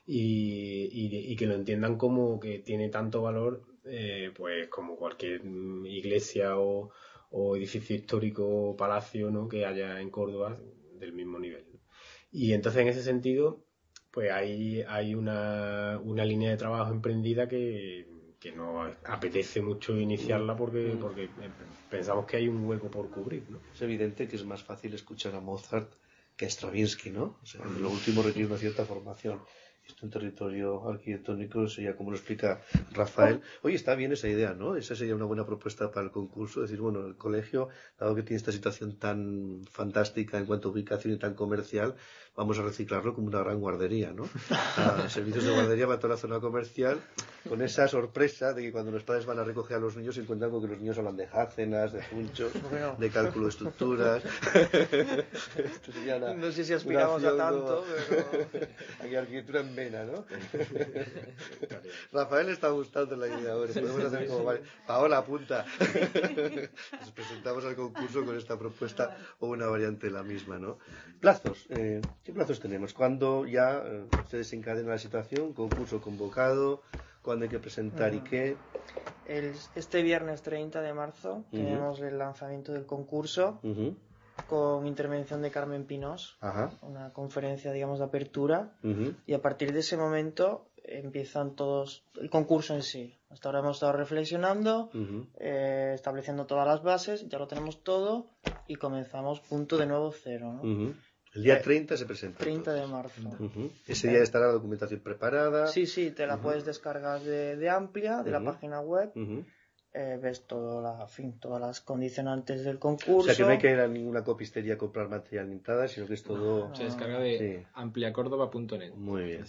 y que lo entiendan como que tiene tanto valor pues como cualquier iglesia o edificio histórico o palacio, ¿no?, que haya en Córdoba del mismo nivel. Y entonces en ese sentido pues hay una línea de trabajo emprendida que nos apetece mucho iniciarla porque pensamos que hay un hueco por cubrir, ¿no? Es evidente que es más fácil escuchar a Mozart que a Stravinsky, ¿no? O sea, lo último requiere una cierta formación. Esto en territorio arquitectónico sería como lo explica Rafael. Oye, está bien esa idea, ¿no? Esa sería una buena propuesta para el concurso. Decir, bueno, el colegio, dado que tiene esta situación tan fantástica en cuanto a ubicación y tan comercial, vamos a reciclarlo como una gran guardería, ¿no? Servicios de guardería para toda la zona comercial, con esa sorpresa de que cuando los padres van a recoger a los niños se encuentran con que los niños hablan de Jácenas, de Funchos, de cálculo de estructuras. Esto sería no sé si aspiramos a tanto, pero... Aquí arquitectura en vena, ¿no? Rafael le está gustando la idea ahora. Podemos hacer como Paola, apunta. Nos presentamos al concurso con esta propuesta o una variante de la misma, ¿no? Plazos. ¿Qué plazos tenemos? ¿Cuándo ya se desencadena la situación? ¿Concurso convocado? ¿Cuándo hay que presentar y qué? Este viernes 30 de marzo tenemos el lanzamiento del concurso con intervención de Carmen Pinós, una conferencia, digamos, de apertura, y a partir de ese momento empiezan todos el concurso en sí. Hasta ahora hemos estado reflexionando, estableciendo todas las bases, ya lo tenemos todo y comenzamos punto de nuevo cero, ¿no? El día 30 se presenta. 30 de marzo. Ese día estará la documentación preparada. Sí, te la puedes descargar de Amplia, de la página web. Ves todas las condicionantes del concurso. O sea que no hay que ir a ninguna copistería a comprar material ni nada, sino que es todo... Se descarga de ampliacórdoba.net. Muy bien.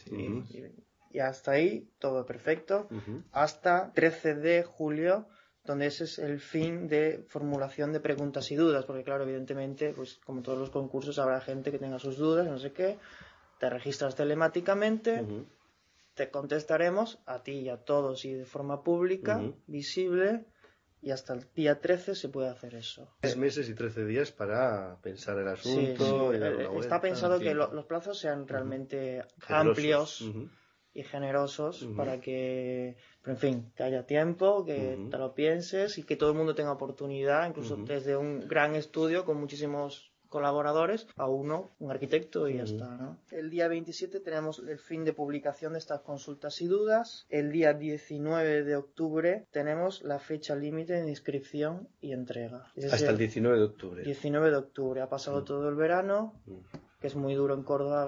Y hasta ahí todo perfecto. Hasta 13 de julio, donde ese es el fin de formulación de preguntas y dudas, porque claro, evidentemente, pues como todos los concursos habrá gente que tenga sus dudas, no sé qué, te registras telemáticamente, te contestaremos a ti y a todos y de forma pública, visible, y hasta el día 13 se puede hacer eso. 3 meses y 13 días para pensar el asunto. Está pensado que los plazos sean realmente amplios y generosos para que, pero en fin, que haya tiempo, que te lo pienses y que todo el mundo tenga oportunidad, incluso desde un gran estudio con muchísimos colaboradores a un arquitecto y ya está, ¿no? El día 27 tenemos el fin de publicación de estas consultas y dudas. El día 19 de octubre tenemos la fecha límite de inscripción y entrega. Hasta el 19 de octubre. 19 de octubre. Ha pasado todo el verano, que es muy duro en Córdoba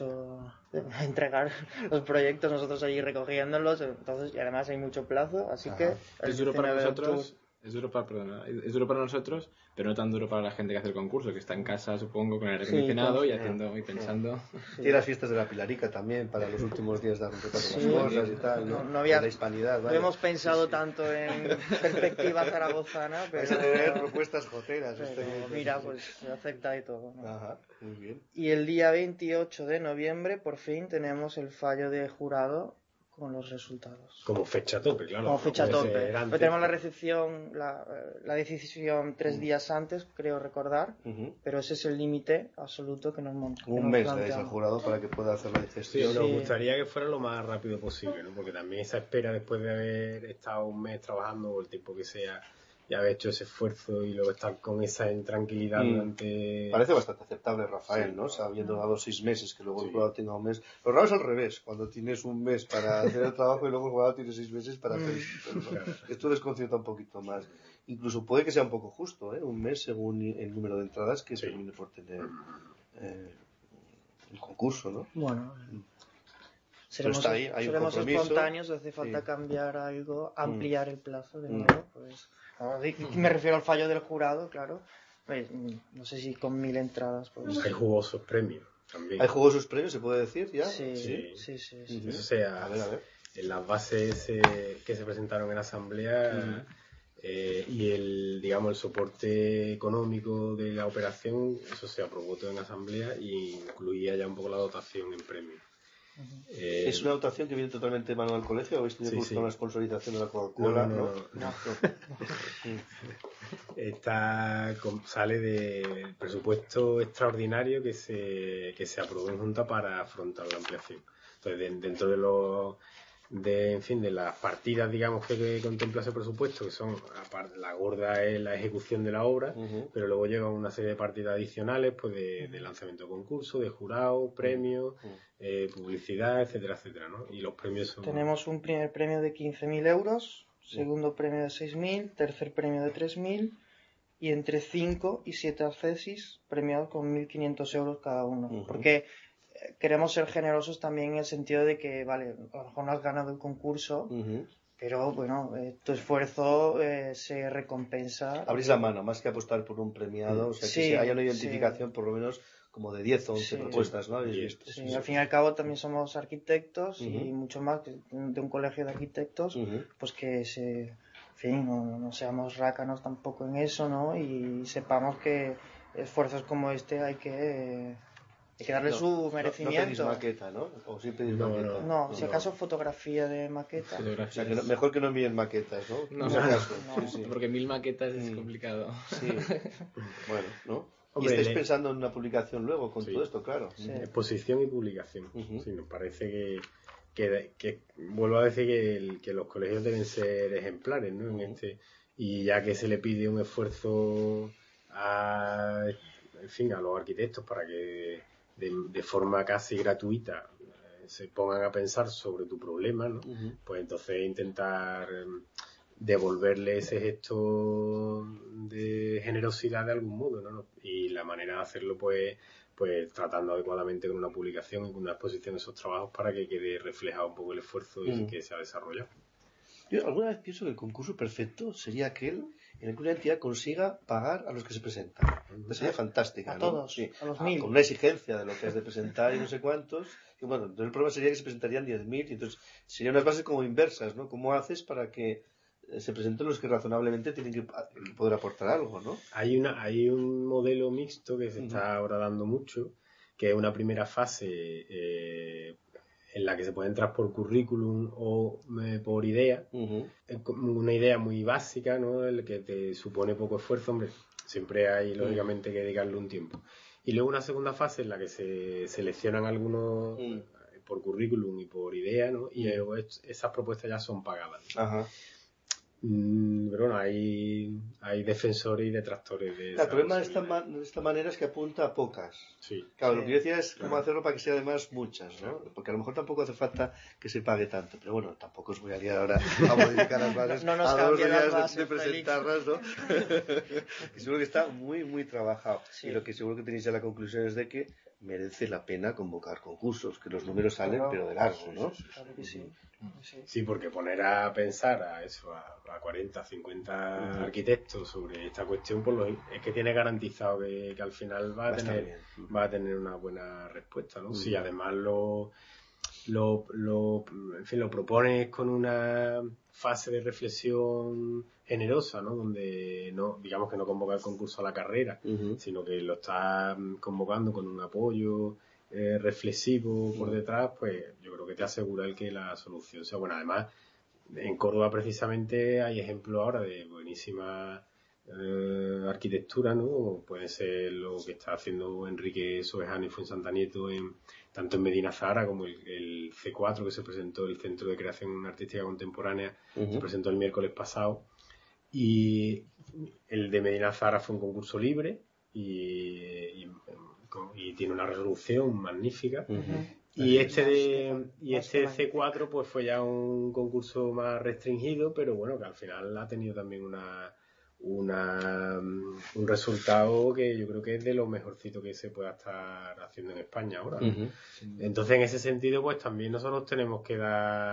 entregar los proyectos, nosotros allí recogiéndolos, entonces, y además hay mucho plazo, así que... Es duro para nosotros. Es duro para nosotros, pero no tan duro para la gente que hace el concurso, que está en casa, supongo, con el aire acondicionado y haciendo y pensando. Y las fiestas de la Pilarica también, para los últimos días dar un repaso a las cosas y tal, ¿no? Había, la hispanidad, ¿vale? No hemos pensado tanto en perspectiva zaragozana, pero... Vais a tener propuestas joteras. Mira, pues se acepta y todo, ¿no? Ajá, muy bien. Y el día 28 de noviembre, por fin, tenemos el fallo de jurado con los resultados. Como fecha tope, claro. Como fecha tope. Pero tenemos la recepción, la decisión 3 días antes, creo recordar, pero ese es el límite absoluto que nos montamos. Un mes le dais al jurado para que pueda hacer la digestión. Sí, nos gustaría que fuera lo más rápido posible, ¿no? Porque también esa espera después de haber estado un mes trabajando o el tiempo que sea y haber hecho ese esfuerzo y luego estar con esa intranquilidad durante... Parece bastante aceptable, Rafael, ¿no? O sea, habiendo dado 6 meses, que luego el jurado tenga un mes. Lo raro es al revés, cuando tienes un mes para hacer el trabajo y luego el jurado tiene 6 meses para hacer el... Esto desconcierta un poquito más. Incluso puede que sea un poco justo, ¿eh? Un mes según el número de entradas que termine por tener el concurso, ¿no? Bueno... Seremos espontáneos, hace falta cambiar algo, ampliar el plazo de nuevo, pues Me refiero al fallo del jurado, claro. Pues, no sé si con 1000 entradas. Pues... Hay jugosos premios también. ¿Hay jugosos premios, se puede decir ya? Sí. Eso sea, a ver. En las bases que se presentaron en asamblea y el soporte económico de la operación, eso se aprobó todo en asamblea y incluía ya un poco la dotación en premios. ¿Es una dotación que viene totalmente de mano del colegio o habéis tenido que buscar una sponsorización de la Coca-Cola? No. Sale del presupuesto extraordinario que se aprobó en Junta para afrontar la ampliación. Entonces, dentro de las partidas, digamos, que contempla ese presupuesto, que son, aparte, la gorda es la ejecución de la obra, pero luego lleva una serie de partidas adicionales, pues de lanzamiento de concurso, de jurado, premios, publicidad, etcétera, etcétera, ¿no? Y los premios son... Tenemos un primer premio de 15.000 euros, segundo premio de 6.000, tercer premio de 3.000 y entre 5 y 7 accesis premiados con 1.500 euros cada uno. Porque queremos ser generosos también en el sentido de que, vale, a lo mejor no has ganado el concurso, pero bueno, tu esfuerzo se recompensa. Abrís la mano, más que apostar por un premiado, o sea, que haya una identificación por lo menos como de 10 o 11 propuestas, ¿no? ¿Habéis visto? Sí, al fin y al cabo también somos arquitectos y mucho más que de un colegio de arquitectos, pues que en fin, no seamos rácanos tampoco en eso, ¿no? Y sepamos que esfuerzos como este hay que darle su merecimiento. No pedís maqueta, ¿no? ¿O sí pedís maqueta? No, si acaso fotografía de maqueta. O sea, que mejor que no envíen maquetas, ¿no? No, porque 1000 maquetas es complicado. Sí. Bueno, ¿no? Hombre, y estáis pensando en una publicación luego con todo esto, claro. Sí. Exposición y publicación. Sí, nos parece que vuelvo a decir que los colegios deben ser ejemplares, ¿no? Y ya que se le pide un esfuerzo a los arquitectos para que de forma casi gratuita se pongan a pensar sobre tu problema, ¿no? Pues entonces intentar devolverle ese gesto de generosidad de algún modo, ¿no? Y la manera de hacerlo pues tratando adecuadamente con una publicación y con una exposición de esos trabajos para que quede reflejado un poco el esfuerzo que se ha desarrollado. Yo alguna vez pienso que el concurso perfecto sería aquel en el que una entidad consiga pagar a los que se presentan. Sería fantástica, a ¿no? Todos, sí. A los 1000. Con una exigencia de lo que has de presentar y no sé cuántos. Y bueno, entonces el problema sería que se presentarían 10.000 y entonces serían unas bases como inversas, ¿no? ¿Cómo haces para que se presenten los que razonablemente tienen que poder aportar algo, ¿no? Hay un modelo mixto que se está ahora dando mucho, que es una primera fase en la que se puede entrar por currículum o por idea, una idea muy básica, ¿no? El que te supone poco esfuerzo, hombre, siempre hay lógicamente que dedicarle un tiempo. Y luego una segunda fase en la que se seleccionan algunos por currículum y por idea, ¿no? Y luego esas propuestas ya son pagadas. Ajá. Pero bueno, hay defensores y detractores de esa. El problema de esta manera es que apunta a pocas. Sí. Claro, lo que yo decía es cómo hacerlo para que sea además muchas, ¿no? Porque a lo mejor tampoco hace falta que se pague tanto. Pero bueno, tampoco os voy a liar ahora a modificar las bases. No nos a 2 días las bases, de presentarlas, ¿no? Que seguro que está muy, muy trabajado. Sí. Y lo que seguro que tenéis ya la conclusión es de que merece la pena convocar concursos, que los números salen, pero de largo, ¿no? Claro que sí. Sí, porque poner a pensar a 40, 50 arquitectos sobre esta cuestión, pues es que tiene garantizado que al final va a tener una buena respuesta, ¿no? Si además lo propones con una fase de reflexión generosa, ¿no? Donde no, digamos que no convoca el concurso a la carrera, sino que lo estás convocando con un apoyo reflexivo por detrás, pues yo creo que te asegura el que la solución sea buena. Además, en Córdoba precisamente hay ejemplos ahora de buenísima arquitectura, ¿no? Puede ser lo que está haciendo Enrique Sobejano y Fuensanta Nieto tanto en Medina Zahara como el C4 que se presentó, el Centro de Creación Artística Contemporánea, se presentó el miércoles pasado, y el de Medina Zahara fue un concurso libre y tiene una resolución magnífica. Y este C4 pues fue ya un concurso más restringido, pero bueno, que al final ha tenido también un resultado que yo creo que es de lo mejorcito que se pueda estar haciendo en España ahora, ¿no? Ujú. Entonces, en ese sentido, pues también nosotros tenemos que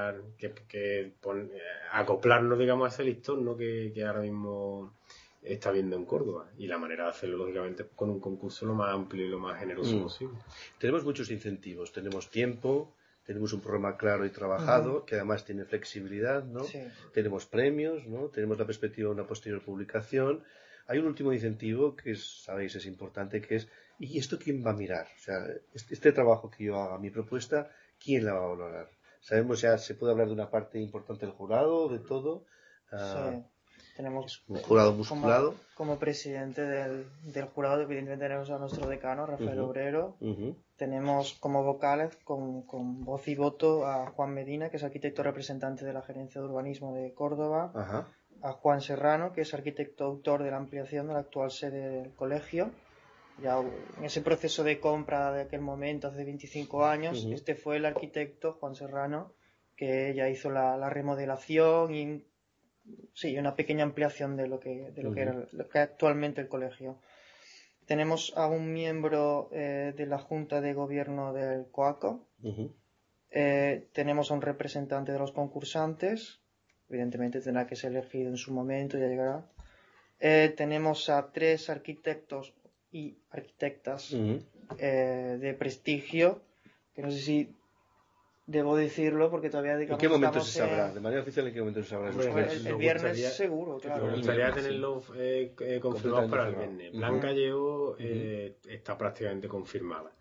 acoplarnos, digamos, a ese listón, ¿no? que ahora mismo está viendo en Córdoba, y la manera de hacerlo, lógicamente, con un concurso lo más amplio y lo más generoso posible. Tenemos muchos incentivos, tenemos tiempo, tenemos un programa claro y trabajado, que además tiene flexibilidad, ¿no? Sí. Tenemos premios, ¿no? Tenemos la perspectiva de una posterior publicación. Hay un último incentivo que sabéis, es importante, que es, ¿y esto quién va a mirar? O sea, este trabajo que yo haga, mi propuesta, ¿quién la va a valorar? Sabemos ya, se puede hablar de una parte importante del jurado, de todo. Sí. Tenemos Un jurado musculado. Como presidente del jurado, evidentemente tenemos a nuestro decano, Rafael Obrero. Tenemos como vocales, con voz y voto, a Juan Medina, que es arquitecto representante de la Gerencia de Urbanismo de Córdoba. Ajá. A Juan Serrano, que es arquitecto autor de la ampliación de la actual sede del colegio. Ya en ese proceso de compra de aquel momento, hace 25 años, este fue el arquitecto, Juan Serrano, que ya hizo la remodelación y una pequeña ampliación de lo que era lo que actualmente el colegio. Tenemos a un miembro de la Junta de Gobierno del COACO. Tenemos a un representante de los concursantes. Evidentemente tendrá que ser elegido en su momento, ya llegará. Tenemos a 3 arquitectos y arquitectas de prestigio, que no sé si debo decirlo porque todavía, digamos, ¿En qué momento se sabrá? ¿De manera oficial en qué momento se sabrá? El viernes seguro, claro. Me gustaría tenerlo confirmado para el viernes. Blanca Lleó está prácticamente confirmada.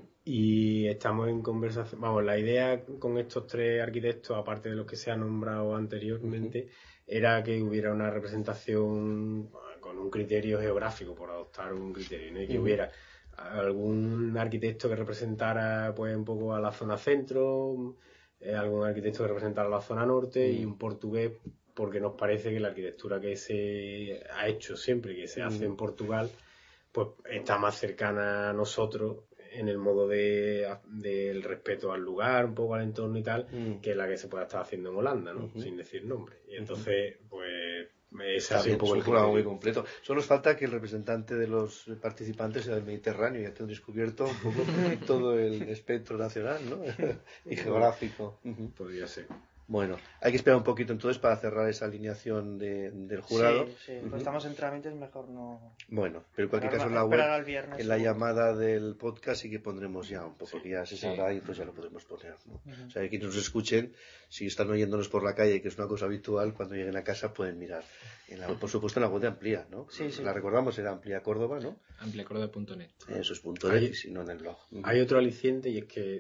Y estamos en conversación. Vamos, la idea con estos 3 arquitectos, aparte de los que se han nombrado anteriormente, era que hubiera una representación con un criterio geográfico, por adoptar un criterio, ¿no? Y que hubiera algún arquitecto que representara pues un poco a la zona centro, algún arquitecto que representara a la zona norte y un portugués, porque nos parece que la arquitectura que se ha hecho siempre, que se hace en Portugal, pues está más cercana a nosotros en el modo del respeto al lugar, un poco al entorno y tal, que la que se pueda estar haciendo en Holanda, ¿no? Sin decir nombre. Y entonces, pues ese ha sido un poco el programa muy completo. Solo nos falta que el representante de los participantes sea del Mediterráneo, ya tengo descubierto un poco todo el espectro nacional, ¿no? Y geográfico. Podría ser. Bueno, hay que esperar un poquito entonces para cerrar esa alineación del jurado. Sí, pues estamos en trámites, mejor no. Bueno, pero en cualquier caso en la web, en la llamada del podcast sí que pondremos ya un poco, que ya se sabrá y entonces ya lo podemos poner, ¿no? O sea, que quienes nos escuchen, si están oyéndonos por la calle, que es una cosa habitual, cuando lleguen a casa pueden mirar. Por supuesto en la web de Amplia, ¿no? Sí. La recordamos, era Amplia Córdoba, ¿no? ampliacórdoba.net. Eso es .net, y si no en el blog. Hay otro aliciente y es que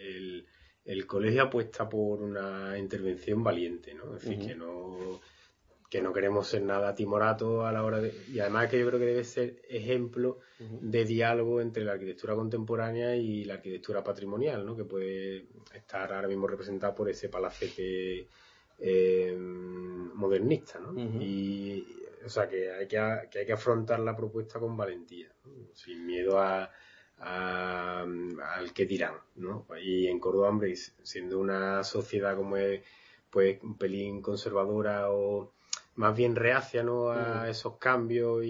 el colegio apuesta por una intervención valiente, ¿no? Es decir, que no queremos ser nada timoratos a la hora de... Y además que yo creo que debe ser ejemplo de diálogo entre la arquitectura contemporánea y la arquitectura patrimonial, ¿no? Que puede estar ahora mismo representada por ese palacete modernista, ¿no? Y, o sea, que hay que afrontar la propuesta con valentía, ¿no? Sin miedo al que dirán, ¿no? Y en Córdoba, hombre, siendo una sociedad como es, pues un pelín conservadora o más bien reacia, ¿no? A esos cambios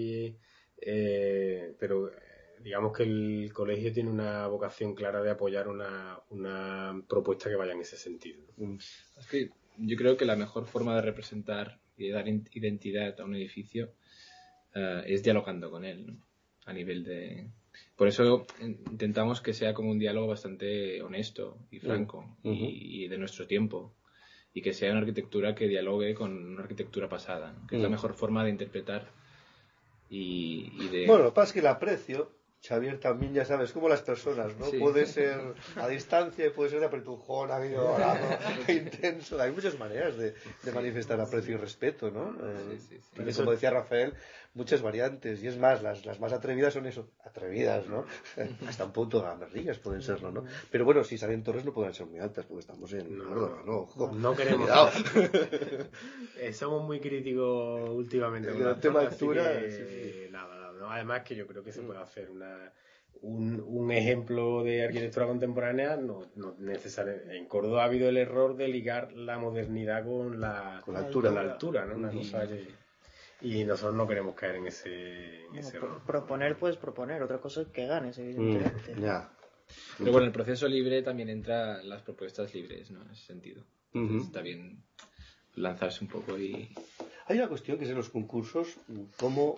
pero digamos que el colegio tiene una vocación clara de apoyar una propuesta que vaya en ese sentido. Es que yo creo que la mejor forma de representar y de dar identidad a un edificio es dialogando con él, ¿no? A nivel de... Por eso intentamos que sea como un diálogo bastante honesto y franco y de nuestro tiempo, y que sea una arquitectura que dialogue con una arquitectura pasada, ¿no? Que es la mejor forma de interpretar y de... Bueno, lo que pasa es que el aprecio, Xavier, también ya sabes, como las personas, ¿no? Sí. Puede ser a distancia y puede ser de apretujón, intenso. Hay muchas maneras de manifestar aprecio y respeto, ¿no? Tiene, como decía Rafael, muchas variantes. Y es más, las más atrevidas son eso, atrevidas, ¿no? Hasta un punto gamberrillas pueden serlo, ¿no? Pero bueno, si salen torres no pueden ser muy altas porque estamos en Córdoba, ¿no? No queremos. Somos muy críticos últimamente. El tema de altura... Nada. Además que yo creo que se puede hacer un ejemplo de arquitectura contemporánea no necesariamente. En Córdoba ha habido el error de ligar la modernidad con la altura, ¿no? Una cosa que... Y nosotros no queremos caer en ese error. Proponer, puedes proponer. Otra cosa es que ganes, evidentemente. Ya. Pero bueno, el proceso libre también entra las propuestas libres, ¿no? En ese sentido. Entonces, está bien lanzarse un poco y... Hay una cuestión que es en los concursos, cómo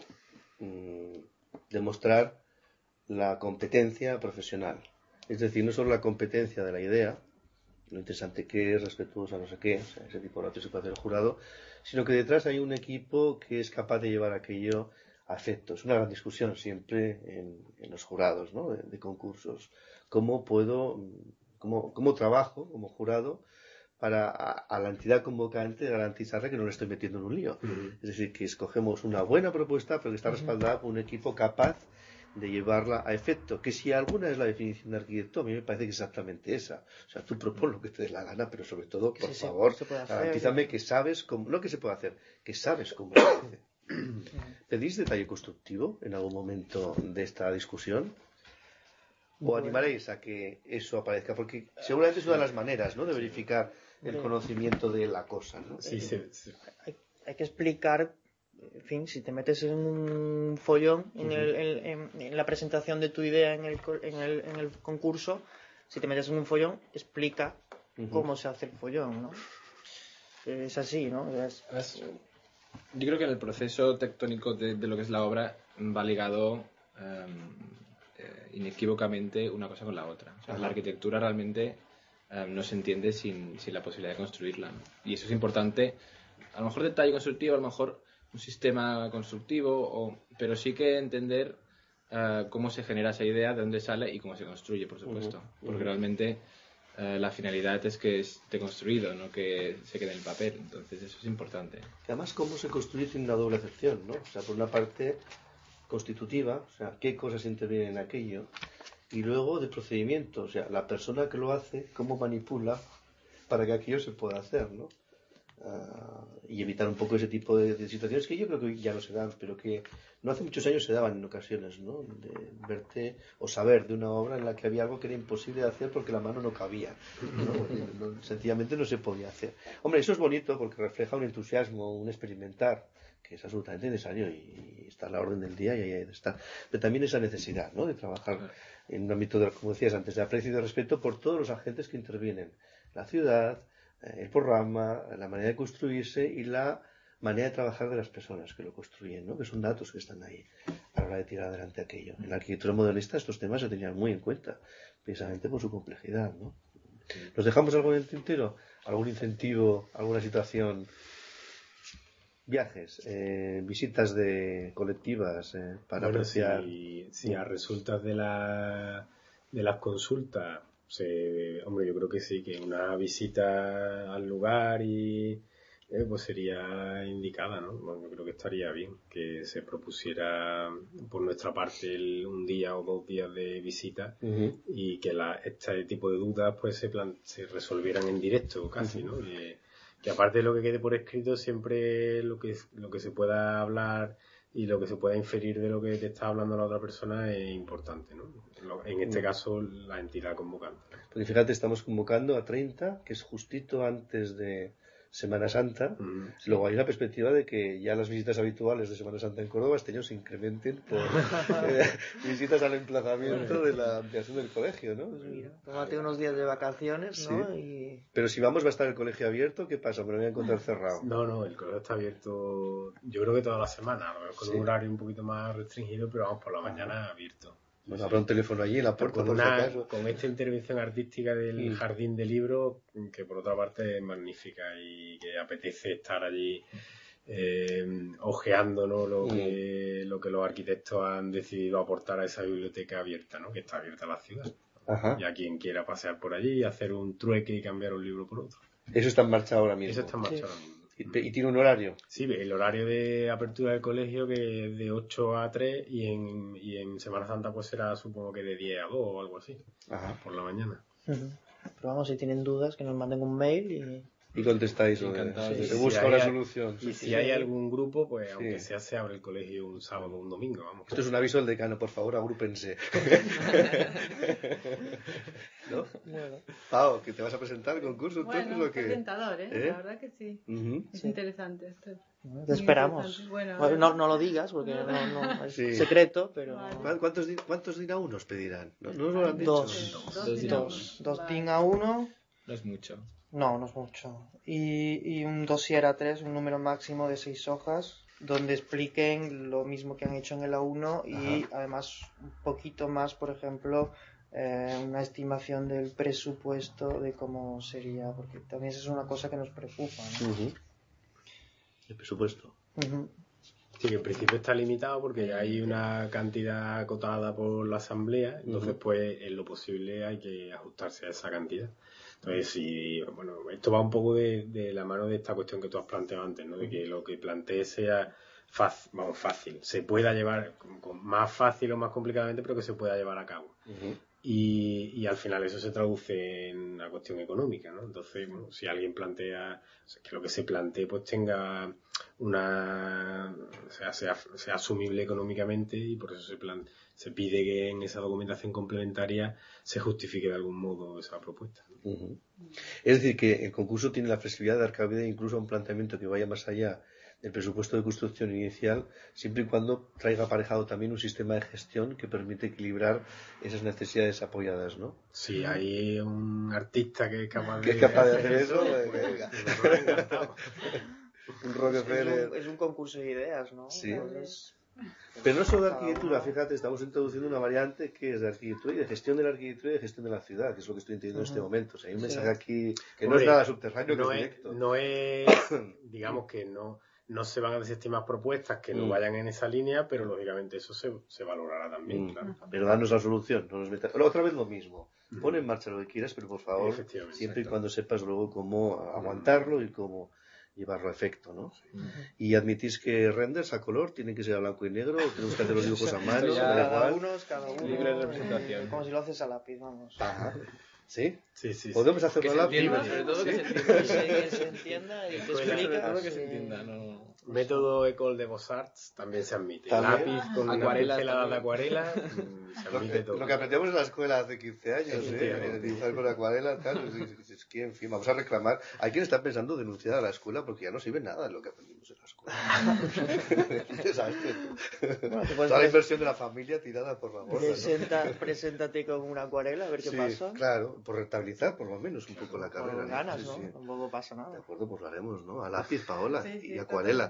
demostrar la competencia profesional. Es decir, no solo la competencia de la idea, lo interesante que es, respetuosa, no sé qué, o sea, ese tipo de relación se puede hacer el jurado, sino que detrás hay un equipo que es capaz de llevar aquello a efecto. Es una gran discusión siempre en los jurados, ¿no? de concursos. ¿Cómo trabajo como jurado para a la entidad convocante garantizarle que no le estoy metiendo en un lío? Es decir, que escogemos una buena propuesta, pero que está respaldada por un equipo capaz de llevarla a efecto. Que si alguna es la definición de arquitecto, a mí me parece que es exactamente esa. O sea, tú propon lo que te dé la gana, pero sobre todo, por favor, garantízame que sabes cómo, no que se puede hacer, que sabes cómo se hace. ¿Pedís detalle constructivo en algún momento de esta discusión? ¿O animaréis a que eso aparezca? Porque seguramente es una de las maneras, ¿no?, de verificar el conocimiento de la cosa, ¿no? Sí. Hay que explicar, en fin, si te metes en un follón en la presentación de tu idea en el concurso, si te metes en un follón, explica cómo se hace el follón, ¿no? Es así, ¿no? Yo creo que en el proceso tectónico de lo que es la obra va ligado inequívocamente una cosa con la otra. O sea, la arquitectura realmente no se entiende sin la posibilidad de construirla, ¿no? Y eso es importante. A lo mejor detalle constructivo, a lo mejor un sistema constructivo, pero sí que entender cómo se genera esa idea, de dónde sale y cómo se construye, por supuesto. Porque realmente la finalidad es que esté construido, no que se quede en el papel. Entonces eso es importante. Además, cómo se construye tiene una doble acepción, ¿no? O sea, por una parte constitutiva, o sea, qué cosas intervienen en aquello, y luego de procedimiento, o sea, la persona que lo hace, cómo manipula para que aquello se pueda hacer, ¿no? Y evitar un poco ese tipo de situaciones que yo creo que ya no se dan, pero que no hace muchos años se daban en ocasiones, ¿no? De verte o saber de una obra en la que había algo que era imposible de hacer porque la mano no cabía, ¿no? Sencillamente no se podía hacer. Hombre, eso es bonito porque refleja un entusiasmo, un experimentar, que es absolutamente necesario y está a la orden del día y ahí está. Pero también esa necesidad, ¿no?, de trabajar en un ámbito, como decías antes, de aprecio y de respeto por todos los agentes que intervienen. La ciudad, el programa, la manera de construirse y la manera de trabajar de las personas que lo construyen, ¿no?, que son datos que están ahí a la hora de tirar adelante aquello. En la arquitectura modernista estos temas se tenían muy en cuenta, precisamente por su complejidad, ¿no? ¿Nos dejamos algo en el tintero? ¿Algún incentivo, alguna situación? Viajes, visitas de colectivas para apreciar. Si a resultas de las consultas, hombre, yo creo que sí, que una visita al lugar pues sería indicada, ¿no? Bueno, yo creo que estaría bien que se propusiera por nuestra parte un día o 2 días de visita y que este tipo de dudas pues se resolvieran en directo casi, ¿no? Que aparte de lo que quede por escrito, siempre lo que se pueda hablar y lo que se pueda inferir de lo que te está hablando la otra persona es importante, ¿no? En este caso, la entidad convocante. Porque fíjate, estamos convocando a 30, que es justito antes de Semana Santa. Luego hay una perspectiva de que ya las visitas habituales de Semana Santa en Córdoba este año se incrementen por visitas al emplazamiento de la ampliación del colegio, ¿no? Tómate unos días de vacaciones, ¿no? Sí. Pero si vamos, ¿va a estar el colegio abierto? ¿Qué pasa? ¿Me lo voy a encontrar cerrado? No, el colegio está abierto, yo creo que toda la semana, con un horario un poquito más restringido, pero vamos, por la mañana abierto. Bueno, habrá un teléfono allí en la puerta, por si acaso. Con esta intervención artística del jardín de libros, que por otra parte es magnífica y que apetece estar allí ojeando, ¿no?, lo que los arquitectos han decidido aportar a esa biblioteca abierta, ¿no?, que está abierta a la ciudad. Y a quien quiera pasear por allí y hacer un trueque y cambiar un libro por otro. Eso está en marcha ahora mismo. Eso está en marcha ahora mismo. ¿Y tiene un horario? Sí, el horario de apertura del colegio que es de 8 a 3 y en Semana Santa pues será, supongo que de 10 a 2 o algo así, por la mañana. Pero vamos, si tienen dudas que nos manden un mail y Y contestáis, se busca una solución. Y si hay algún grupo, pues aunque sea, se abre el colegio un sábado o un domingo, vamos. Esto es un aviso del decano, por favor, agrúpense. ¿No? Bueno. Pau, ¿que te vas a presentar el concurso entonces o qué? Es tentador, la verdad que sí. Es interesante esto. Te esperamos. Bueno, no lo digas porque no es secreto, pero... Vale. ¿Cuántos DIN A1 os pedirán? ¿No os lo han dicho? Dos DIN A1. No es mucho. No es mucho. Y un dossier A3, un número máximo de 6 hojas, donde expliquen lo mismo que han hecho en el A1 y además un poquito más, por ejemplo, una estimación del presupuesto de cómo sería, porque también es una cosa que nos preocupa, ¿no? El presupuesto. Sí, que en principio está limitado porque ya hay una cantidad acotada por la asamblea, entonces pues en lo posible hay que ajustarse a esa cantidad. Entonces, esto va un poco de la mano de esta cuestión que tú has planteado antes, ¿no? De que lo que plantees sea fácil, se pueda llevar más fácil o más complicadamente, pero que se pueda llevar a cabo. Y al final eso se traduce en una cuestión económica, ¿no? Entonces, si alguien plantea que lo que se plantee pues tenga sea asumible económicamente, y por eso se pide que en esa documentación complementaria se justifique de algún modo esa propuesta. Es decir, que el concurso tiene la flexibilidad de dar cabida incluso a un planteamiento que vaya más allá del presupuesto de construcción inicial, siempre y cuando traiga aparejado también un sistema de gestión que permite equilibrar esas necesidades apoyadas, ¿no? Si hay un artista que es capaz de hacer eso, un Rockefeller. Es un concurso de ideas, ¿no? Sí. Pero no solo de arquitectura, fíjate, estamos introduciendo una variante que es de arquitectura y de gestión de la arquitectura y de gestión de la ciudad, que es lo que estoy entendiendo en este momento. O sea, hay un mensaje aquí que no es nada subterráneo, que es directo. No es, digamos que no se van a desestimar propuestas que no vayan en esa línea, pero lógicamente eso se valorará también. Claro. Pero danos la solución, no nos metas... Otra vez lo mismo. Pon en marcha lo que quieras, pero por favor, siempre y cuando sepas luego cómo aguantarlo y cómo llevarlo a efecto, ¿no? Y admitís que renders a color tienen que ser a blanco y negro, o tenemos que hacer los dibujos a mano, cada uno libre de representación, como si lo haces a lápiz, vamos. ¿Sí? Sí. Podemos hacerlo a lápiz. Sobre todo que se entienda y que se entienda, no. Método École de Beaux-Arts también se admite. ¿También? Lápiz con pinceladas de acuarela, se admite todo. Lo que aprendemos en la escuela hace 15 años, dibujar con acuarela, tal. Es que, en fin, vamos a reclamar. Hay quien está pensando denunciar a la escuela porque ya no sirve nada de lo que aprendimos en la escuela. Un desastre. Toda la inversión de la familia tirada por la borda. Preséntate con una acuarela a ver qué pasa. Claro, por rentabilizar por lo menos un poco la carrera. Por ganas, ¿no? Tampoco pasa nada. De acuerdo, pues lo haremos, ¿no? A lápiz, Paola, y acuarela.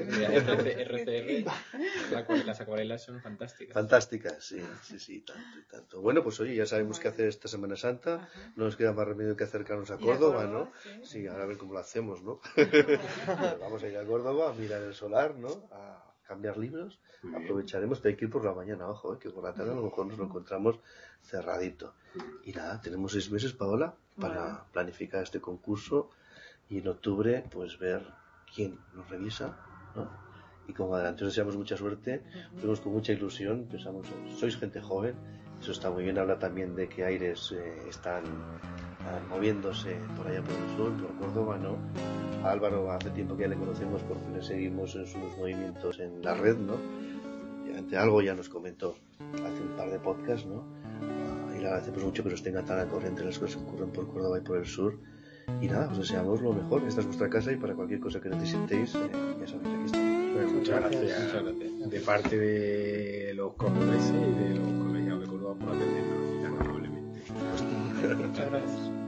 RCR, las acuarelas son fantásticas. Fantásticas, sí, tanto. Bueno, pues oye, ya sabemos qué hacer esta Semana Santa. No nos queda más remedio que acercarnos a Córdoba, ¿no? Sí, ahora a ver cómo lo hacemos, ¿no? Vamos a ir a Córdoba a mirar el solar, ¿no? A cambiar libros. Aprovecharemos, pero hay que ir por la mañana, ojo, que por la tarde a lo mejor nos lo encontramos cerradito. Y nada, tenemos 6 meses, Paola, para planificar este concurso y en octubre pues ver quién nos revisa, ¿no? Y como adelante os deseamos mucha suerte, fuimos con mucha ilusión, pensamos, sois gente joven, eso está muy bien. Habla también de que aires están moviéndose por allá por el sur, por Córdoba, ¿no? A Álvaro hace tiempo que ya le conocemos porque le seguimos en sus movimientos en la red, ¿no? Y algo ya nos comentó hace un par de podcasts, ¿no? Y le agradecemos mucho que nos tenga tan al corriente las cosas que ocurren por Córdoba y por el sur. Y nada, os deseamos lo mejor. Esta es vuestra casa y para cualquier cosa que necesitéis, ya sabéis, aquí estamos. Pues muchas gracias. De parte de los cordobeses y de los colegiados de Córdoba por atendernos tan amablemente. Muchas gracias.